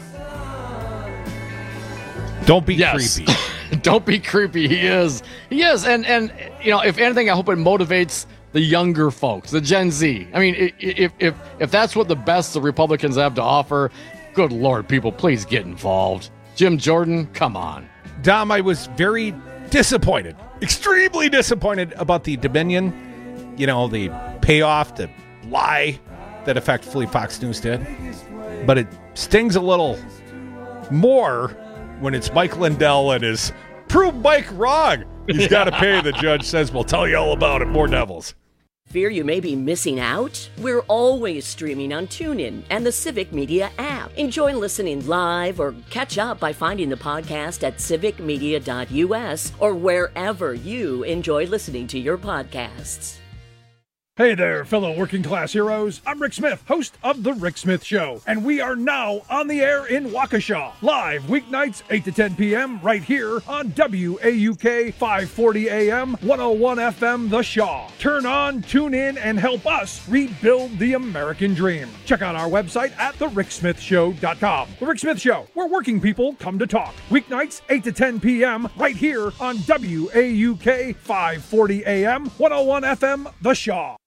Don't be yes. creepy. Don't be creepy. He is. He is. And, and, you know, if anything, I hope it motivates the younger folks, the Gen Z. I mean, if, if, if that's what the best the Republicans have to offer, good Lord, people, please get involved. Jim Jordan, come on. Dom, I was very disappointed, extremely disappointed about the Dominion, you know, the payoff, the lie that effectively Fox News did. But it stings a little more when it's Mike Lindell and his prove Mike wrong. He's got to pay, the judge says. We'll tell you all about it. More Devils. Fear you may be missing out? We're always streaming on TuneIn and the Civic Media app. Enjoy listening live or catch up by finding the podcast at civic media dot u s or wherever you enjoy listening to your podcasts. Hey there, fellow working class heroes. I'm Rick Smith, host of The Rick Smith Show, and we are now on the air in Waukesha, live weeknights eight to ten p.m. right here on W A U K five forty A M, one oh one F M The Shaw. Turn on, tune in, and help us rebuild the American dream. Check out our website at the rick smith show dot com. The Rick Smith Show, where working people come to talk. Weeknights eight to ten p.m. right here on W A U K five forty A M, one oh one F M The Shaw.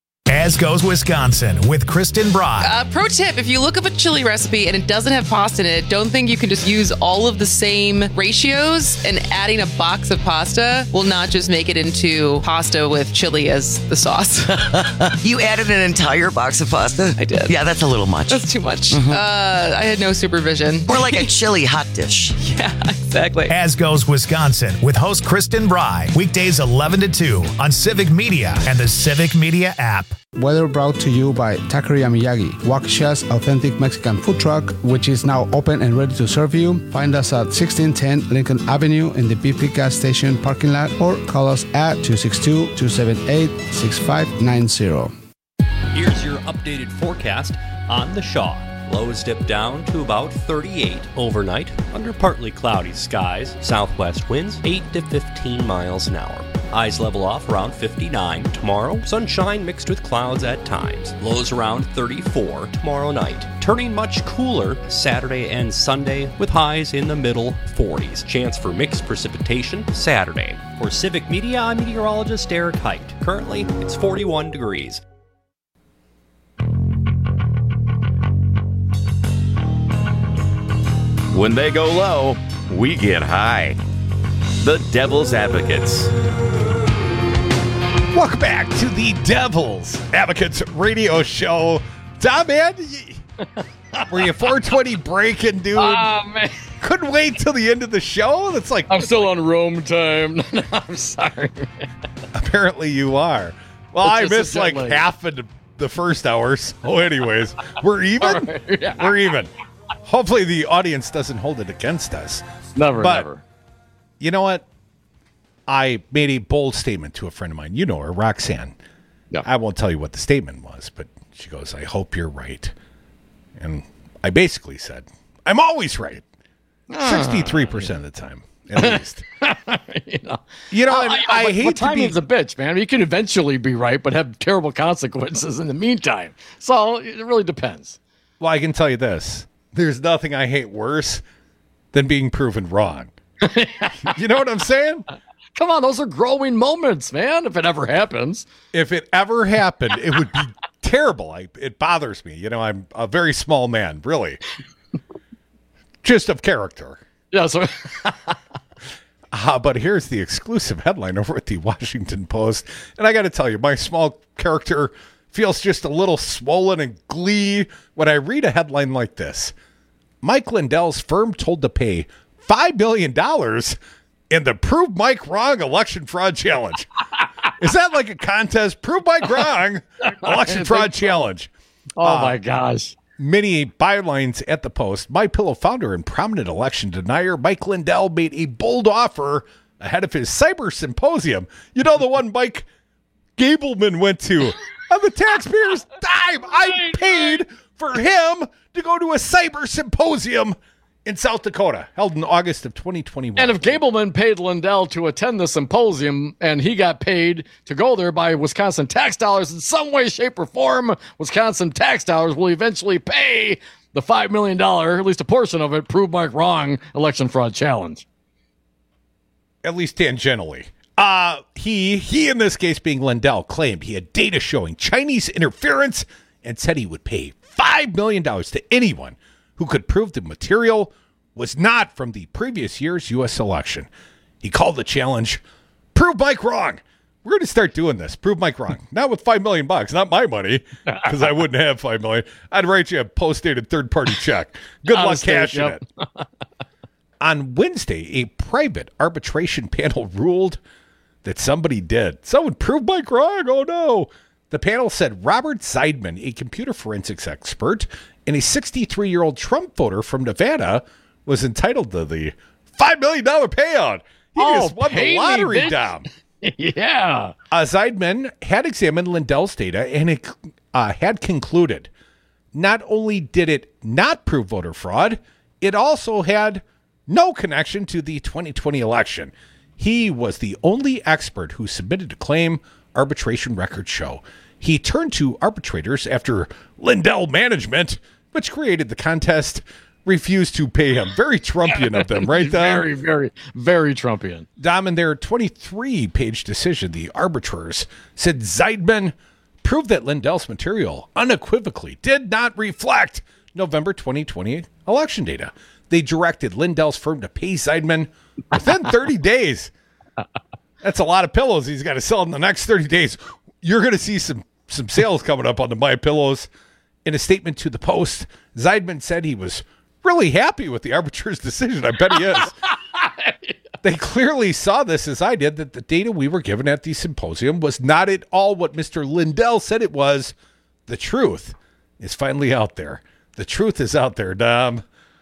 As Goes Wisconsin with Kristen Bry. Uh, pro tip, if you look up a chili recipe and it doesn't have pasta in it, don't think you can just use all of the same ratios, and adding a box of pasta will not just make it into pasta with chili as the sauce. You added an entire box of pasta? I did. Yeah, that's a little much. That's too much. Mm-hmm. Uh, I had no supervision. More like a chili hot dish. Yeah, exactly. As Goes Wisconsin with host Kristen Bry. Weekdays eleven to two on Civic Media and the Civic Media app. Weather brought to you by Taqueria Miyagi, Waukesha's authentic Mexican food truck, which is now open and ready to serve you. Find us at sixteen ten Lincoln Avenue in the B P gas station parking lot, or call us at two six two, two seven eight, six five nine zero. Here's your updated forecast on the Shaw. Lows dip down to about thirty-eight overnight under partly cloudy skies. Southwest winds eight to fifteen miles an hour. Highs level off around fifty-nine tomorrow. Sunshine mixed with clouds at times. Lows around thirty-four tomorrow night. Turning much cooler Saturday and Sunday with highs in the middle forties. Chance for mixed precipitation Saturday. For Civic Media, I'm meteorologist Eric Height. Currently, it's forty-one degrees. When they go low, we get high. The Devil's Advocates. Welcome back to the Devil's Advocates radio show. Tom, man, were you four twenty breaking, dude? Oh, man. Couldn't wait till the end of the show? That's like I'm still on Rome time. No, I'm sorry. Apparently you are. Well, I missed like lag. half of the, the first hour. So anyways, we're even? Right, yeah. We're even. Hopefully the audience doesn't hold it against us. Never, but, never. You know what? I made a bold statement to a friend of mine. You know her, Roxanne. Yeah. I won't tell you what the statement was, but she goes, I hope you're right. And I basically said, I'm always right. sixty-three percent of the time, at least. you know, you know and I, I, I hate but to be... timing's a bitch, man. You can eventually be right, but have terrible consequences in the meantime. So it really depends. Well, I can tell you this. There's nothing I hate worse than being proven wrong. You know what I'm saying? Come on, those are growing moments, man, if it ever happens. If it ever happened, it would be terrible. I, it bothers me. You know, I'm a very small man, really. Just of character. Yeah, so... uh, but here's the exclusive headline over at the Washington Post. And I got to tell you, my small character feels just a little swollen and glee when I read a headline like this. Mike Lindell's firm told to pay five billion dollars in the Prove Mike Wrong election fraud challenge. Is that like a contest? Prove Mike Wrong election fraud challenge. Oh, uh, my gosh. Many bylines at the Post. MyPillow founder and prominent election denier Mike Lindell made a bold offer ahead of his cyber symposium. You know, the one Mike Gableman went to. On the taxpayers' dime, I paid for him to go to a cyber symposium in South Dakota, held in August of twenty twenty-one. And if Gableman paid Lindell to attend the symposium and he got paid to go there by Wisconsin tax dollars in some way, shape, or form, Wisconsin tax dollars will eventually pay the five million dollars, at least a portion of it, Prove Mike Wrong election fraud challenge. At least tangentially. Uh, he, he in this case being Lindell, claimed he had data showing Chinese interference and said he would pay five million dollars to anyone who could prove the material was not from the previous year's U S election. He called the challenge, Prove Mike Wrong. We're going to start doing this. Prove Mike Wrong. Not with five million bucks, not my money, because I wouldn't have five million. I'd write you a post-dated third-party check. Good luck cashing yep. it. On Wednesday, a private arbitration panel ruled that somebody did. Someone proved Mike wrong. Oh, no. The panel said Robert Zeidman, a computer forensics expert and a sixty-three-year-old Trump voter from Nevada, was entitled to the five million dollars payout. He oh, just won the lottery, me, Dom. Yeah. Uh, Zeidman had examined Lindell's data and it uh, had concluded not only did it not prove voter fraud, it also had no connection to the twenty twenty election. He was the only expert who submitted a claim, arbitration records show. He turned to arbitrators after Lindell management, which created the contest, refused to pay him. Very Trumpian of them, right, Dom? Very, very, very Trumpian. Dom, in their twenty-three page decision, the arbitrators said Zeidman proved that Lindell's material unequivocally did not reflect November twenty twenty election data. They directed Lindell's firm to pay Zeidman within thirty days. That's a lot of pillows he's got to sell in the next thirty days. You're going to see some, some sales coming up on the My Pillows. In a statement to the Post, Zeidman said he was really happy with the arbitrator's decision. I bet he is. They clearly saw this as I did, that the data we were given at the symposium was not at all what Mister Lindell said it was. The truth is finally out there. The truth is out there, Dom.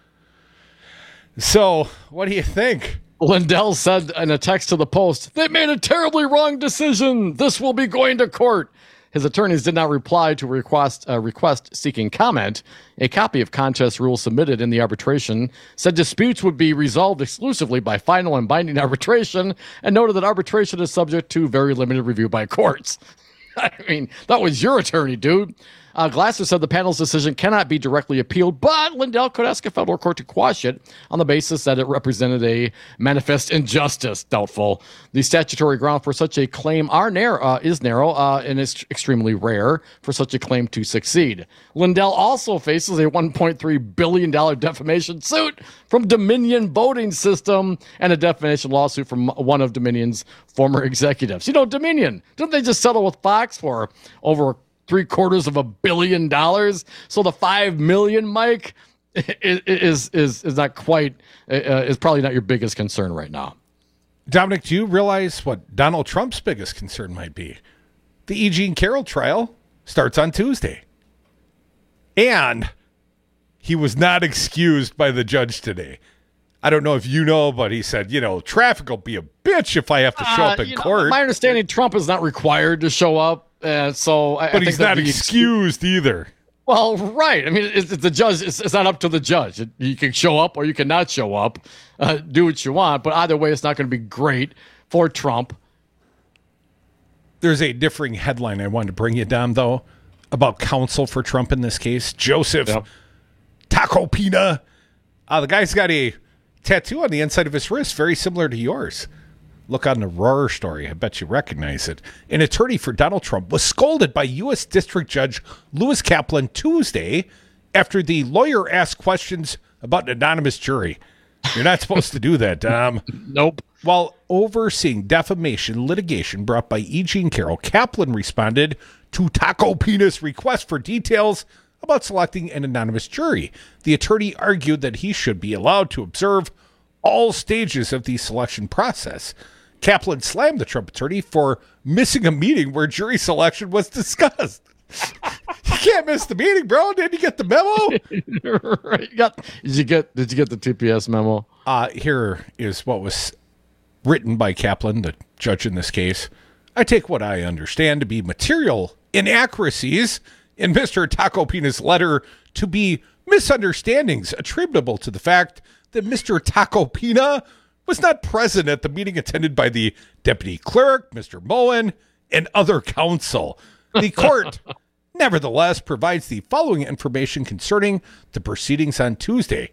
So, what do you think? Lindell said in a text to the Post, "They made a terribly wrong decision. This will be going to court." His attorneys did not reply to a request, uh, request seeking comment. A copy of contest rules submitted in the arbitration said disputes would be resolved exclusively by final and binding arbitration, and noted that arbitration is subject to very limited review by courts. I mean, that was your attorney, dude. Uh, Glasser said the panel's decision cannot be directly appealed, but Lindell could ask a federal court to quash it on the basis that it represented a manifest injustice. Doubtful. The statutory ground for such a claim are narrow, uh, is narrow uh, and is extremely rare for such a claim to succeed. Lindell also faces a one point three billion dollars defamation suit from Dominion Voting System and a defamation lawsuit from one of Dominion's former executives. You know, Dominion, didn't they just settle with Fox for over three quarters of a billion dollars? So the five million, Mike, is is is not quite uh, is probably not your biggest concern right now. Dominic, do you realize what Donald Trump's biggest concern might be? The E. Jean Carroll trial starts on Tuesday, and he was not excused by the judge today. I don't know if you know, but he said, you know, traffic will be a bitch if I have to show uh, up in you court. Know, my understanding, Trump is not required to show up. Uh, so, I, but I he's think not excused ex- either. Well, right. I mean, it's, it's the judge. It's, it's not up to the judge. It, you can show up or you cannot show up. Uh, do what you want, but either way, it's not going to be great for Trump. There's a differing headline I wanted to bring you down, though, about counsel for Trump in this case. Joseph yep. Tacopina. Uh, the guy's got a tattoo on the inside of his wrist, very similar to yours. Look on the Roar story. I bet you recognize it. An attorney for Donald Trump was scolded by U S District Judge Lewis Kaplan Tuesday after the lawyer asked questions about an anonymous jury. You're not supposed to do that, Dom. Nope. While overseeing defamation litigation brought by E. Jean Carroll, Kaplan responded to Tacopina's request for details about selecting an anonymous jury. The attorney argued that he should be allowed to observe all stages of the selection process. Kaplan slammed the Trump attorney for missing a meeting where jury selection was discussed. You can't miss the meeting, bro. Did you get the memo? Right. You got, did you get Did you get the T P S memo? Uh, here is what was written by Kaplan, the judge in this case. I take what I understand to be material inaccuracies in Mister Tacopina's letter to be misunderstandings attributable to the fact that Mister Tacopina was not present at the meeting attended by the deputy clerk, Mister Moen, and other counsel. The court, nevertheless, provides the following information concerning the proceedings on Tuesday.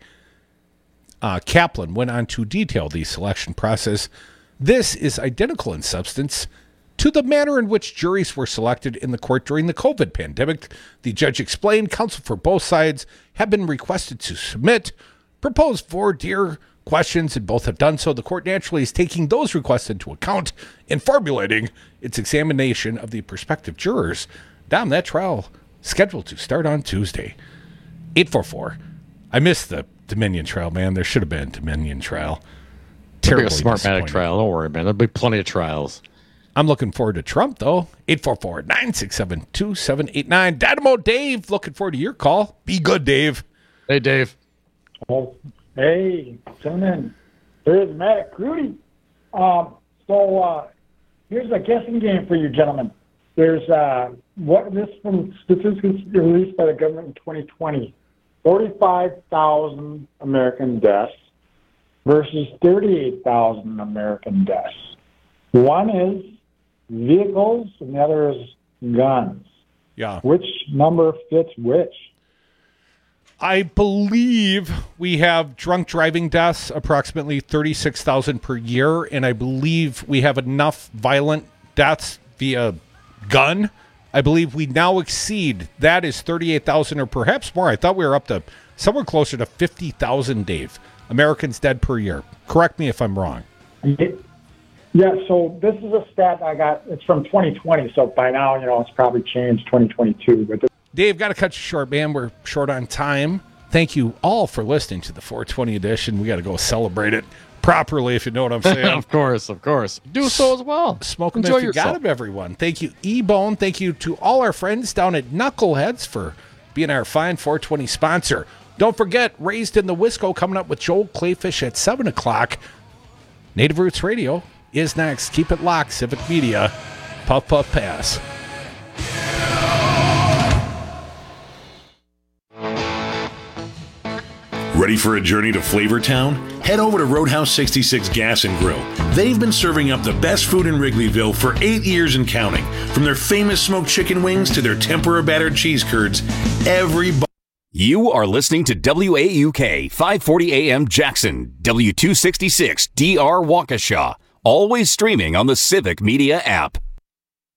Uh, Kaplan went on to detail the selection process. This is identical in substance to the manner in which juries were selected in the court during the COVID pandemic. The judge explained counsel for both sides have been requested to submit proposed voir dire questions, and both have done so. The court naturally is taking those requests into account in formulating its examination of the prospective jurors. Dom, that trial scheduled to start on Tuesday. eight four four. I missed the Dominion trial, man. There should have been a Dominion trial. Terribly a Smartmatic trial. Don't worry, man. There'll be plenty of trials. I'm looking forward to Trump, though. eight four four, nine six seven, two seven eight nine. Dynamo Dave, looking forward to your call. Be good, Dave. Hey, Dave. Oh, hey, gentlemen. There's Matt Crudy. Um, so uh, here's a guessing game for you, gentlemen. There's uh, what this from statistics released by the government in twenty twenty. forty-five thousand American deaths versus thirty-eight thousand American deaths. One is vehicles and the other is guns. Yeah. Which number fits which? I believe we have drunk driving deaths, approximately thirty-six thousand per year, and I believe we have enough violent deaths via gun I believe we now exceed, that is thirty-eight thousand or perhaps more. I thought we were up to somewhere closer to fifty thousand, Dave, Americans dead per year. Correct me if I'm wrong. Yeah, so this is a stat I got. It's from twenty twenty, so by now, you know, it's probably changed twenty twenty-two. But Dave, got to cut you short, man. We're short on time. Thank you all for listening to the four twenty edition. We got to go celebrate it properly, if you know what I'm saying. Of course, of course. Do so as well. Smoke them Enjoy if you yourself. got them, everyone. Thank you, E-Bone. Thank you to all our friends down at Knuckleheads for being our fine four twenty sponsor. Don't forget, Raised in the Wisco coming up with Joel Clayfish at seven o'clock. Native Roots Radio is next. Keep it locked, Civic Media. Puff, puff, pass. Ready for a journey to Flavortown? Head over to Roadhouse sixty-six Gas and Grill. They've been serving up the best food in Wrigleyville for eight years and counting. From their famous smoked chicken wings to their tempura battered cheese curds, every bar. You are listening to W A U K five forty A M Jackson, W two sixty-six D R Waukesha. Always streaming on the Civic Media app.